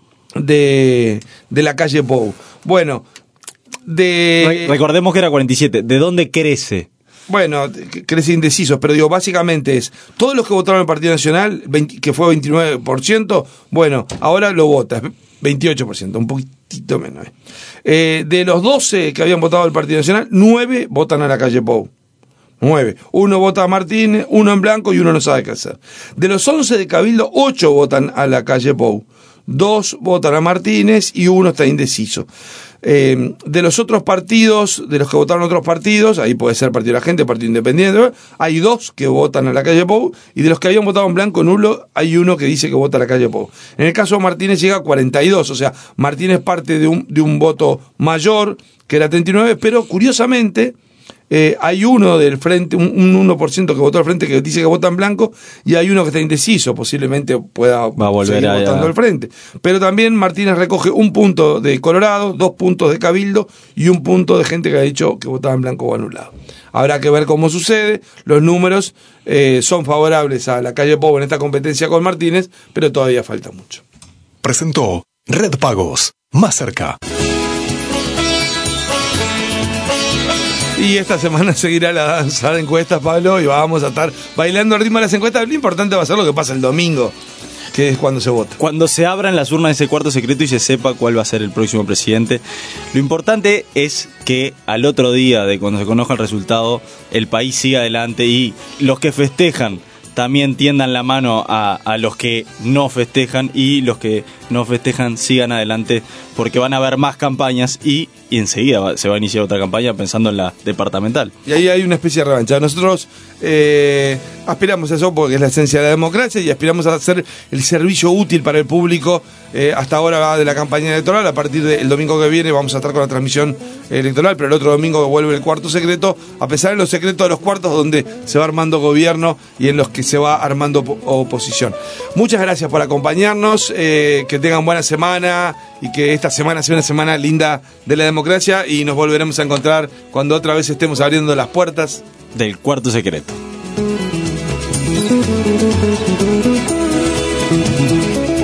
de, de la calle Pou? Bueno, de... Re- recordemos que era cuarenta y siete. ¿De dónde crece? Bueno, que- crece indecisos, pero digo, básicamente es, todos los que votaron el Partido Nacional, veinte que fue veintinueve por ciento, bueno, ahora lo vota, veintiocho por ciento, un poquitito menos. Eh. Eh, de los doce que habían votado el Partido Nacional, nueve votan a la calle Pou. Nueve. Uno vota a Martínez, uno en blanco y uno no sabe qué hacer. De los once de Cabildo, ocho votan a la calle Pou. Dos votan a Martínez y uno está indeciso. Eh, de los otros partidos, de los que votaron otros partidos, ahí puede ser Partido de la Gente, Partido Independiente, hay dos que votan a la calle Pou, y de los que habían votado en blanco nulo, hay uno que dice que vota a la calle Pou. En el caso de Martínez llega a cuarenta y dos, o sea, Martínez parte de un, de un voto mayor, que era treinta y nueve, pero curiosamente... Eh, hay uno del frente, un, un uno por ciento que votó al frente que dice que vota en blanco, y hay uno que está indeciso, posiblemente pueda Va a volver seguir a- votando al frente. Pero también Martínez recoge un punto de Colorado, dos puntos de Cabildo y un punto de gente que ha dicho que votaba en blanco o anulado. Habrá que ver cómo sucede. Los números eh, son favorables a la calle Pou en esta competencia con Martínez, pero todavía falta mucho. Presentó Red Pagos. Más cerca. Y esta semana seguirá la danza de encuestas, Pablo, y vamos a estar bailando al ritmo de las encuestas. Lo importante va a ser lo que pasa el domingo, que es cuando se vota. Cuando se abran las urnas de ese cuarto secreto y se sepa cuál va a ser el próximo presidente, lo importante es que al otro día de cuando se conozca el resultado, el país siga adelante y los que festejan también tiendan la mano a, a los que no festejan, y los que no festejan sigan adelante, porque van a haber más campañas y, y enseguida va, se va a iniciar otra campaña pensando en la departamental. Y ahí hay una especie de revancha. Nosotros eh, aspiramos a eso porque es la esencia de la democracia, y aspiramos a hacer el servicio útil para el público. Eh, hasta ahora va de la campaña electoral. A partir del domingo que viene vamos a estar con la transmisión electoral, pero el otro domingo vuelve el cuarto secreto, a pesar de los secretos de los cuartos donde se va armando gobierno y en los que se va armando oposición. Muchas gracias por acompañarnos, eh, que tengan buena semana y que esta semana sea una semana linda de la democracia, y nos volveremos a encontrar cuando otra vez estemos abriendo las puertas del cuarto secreto.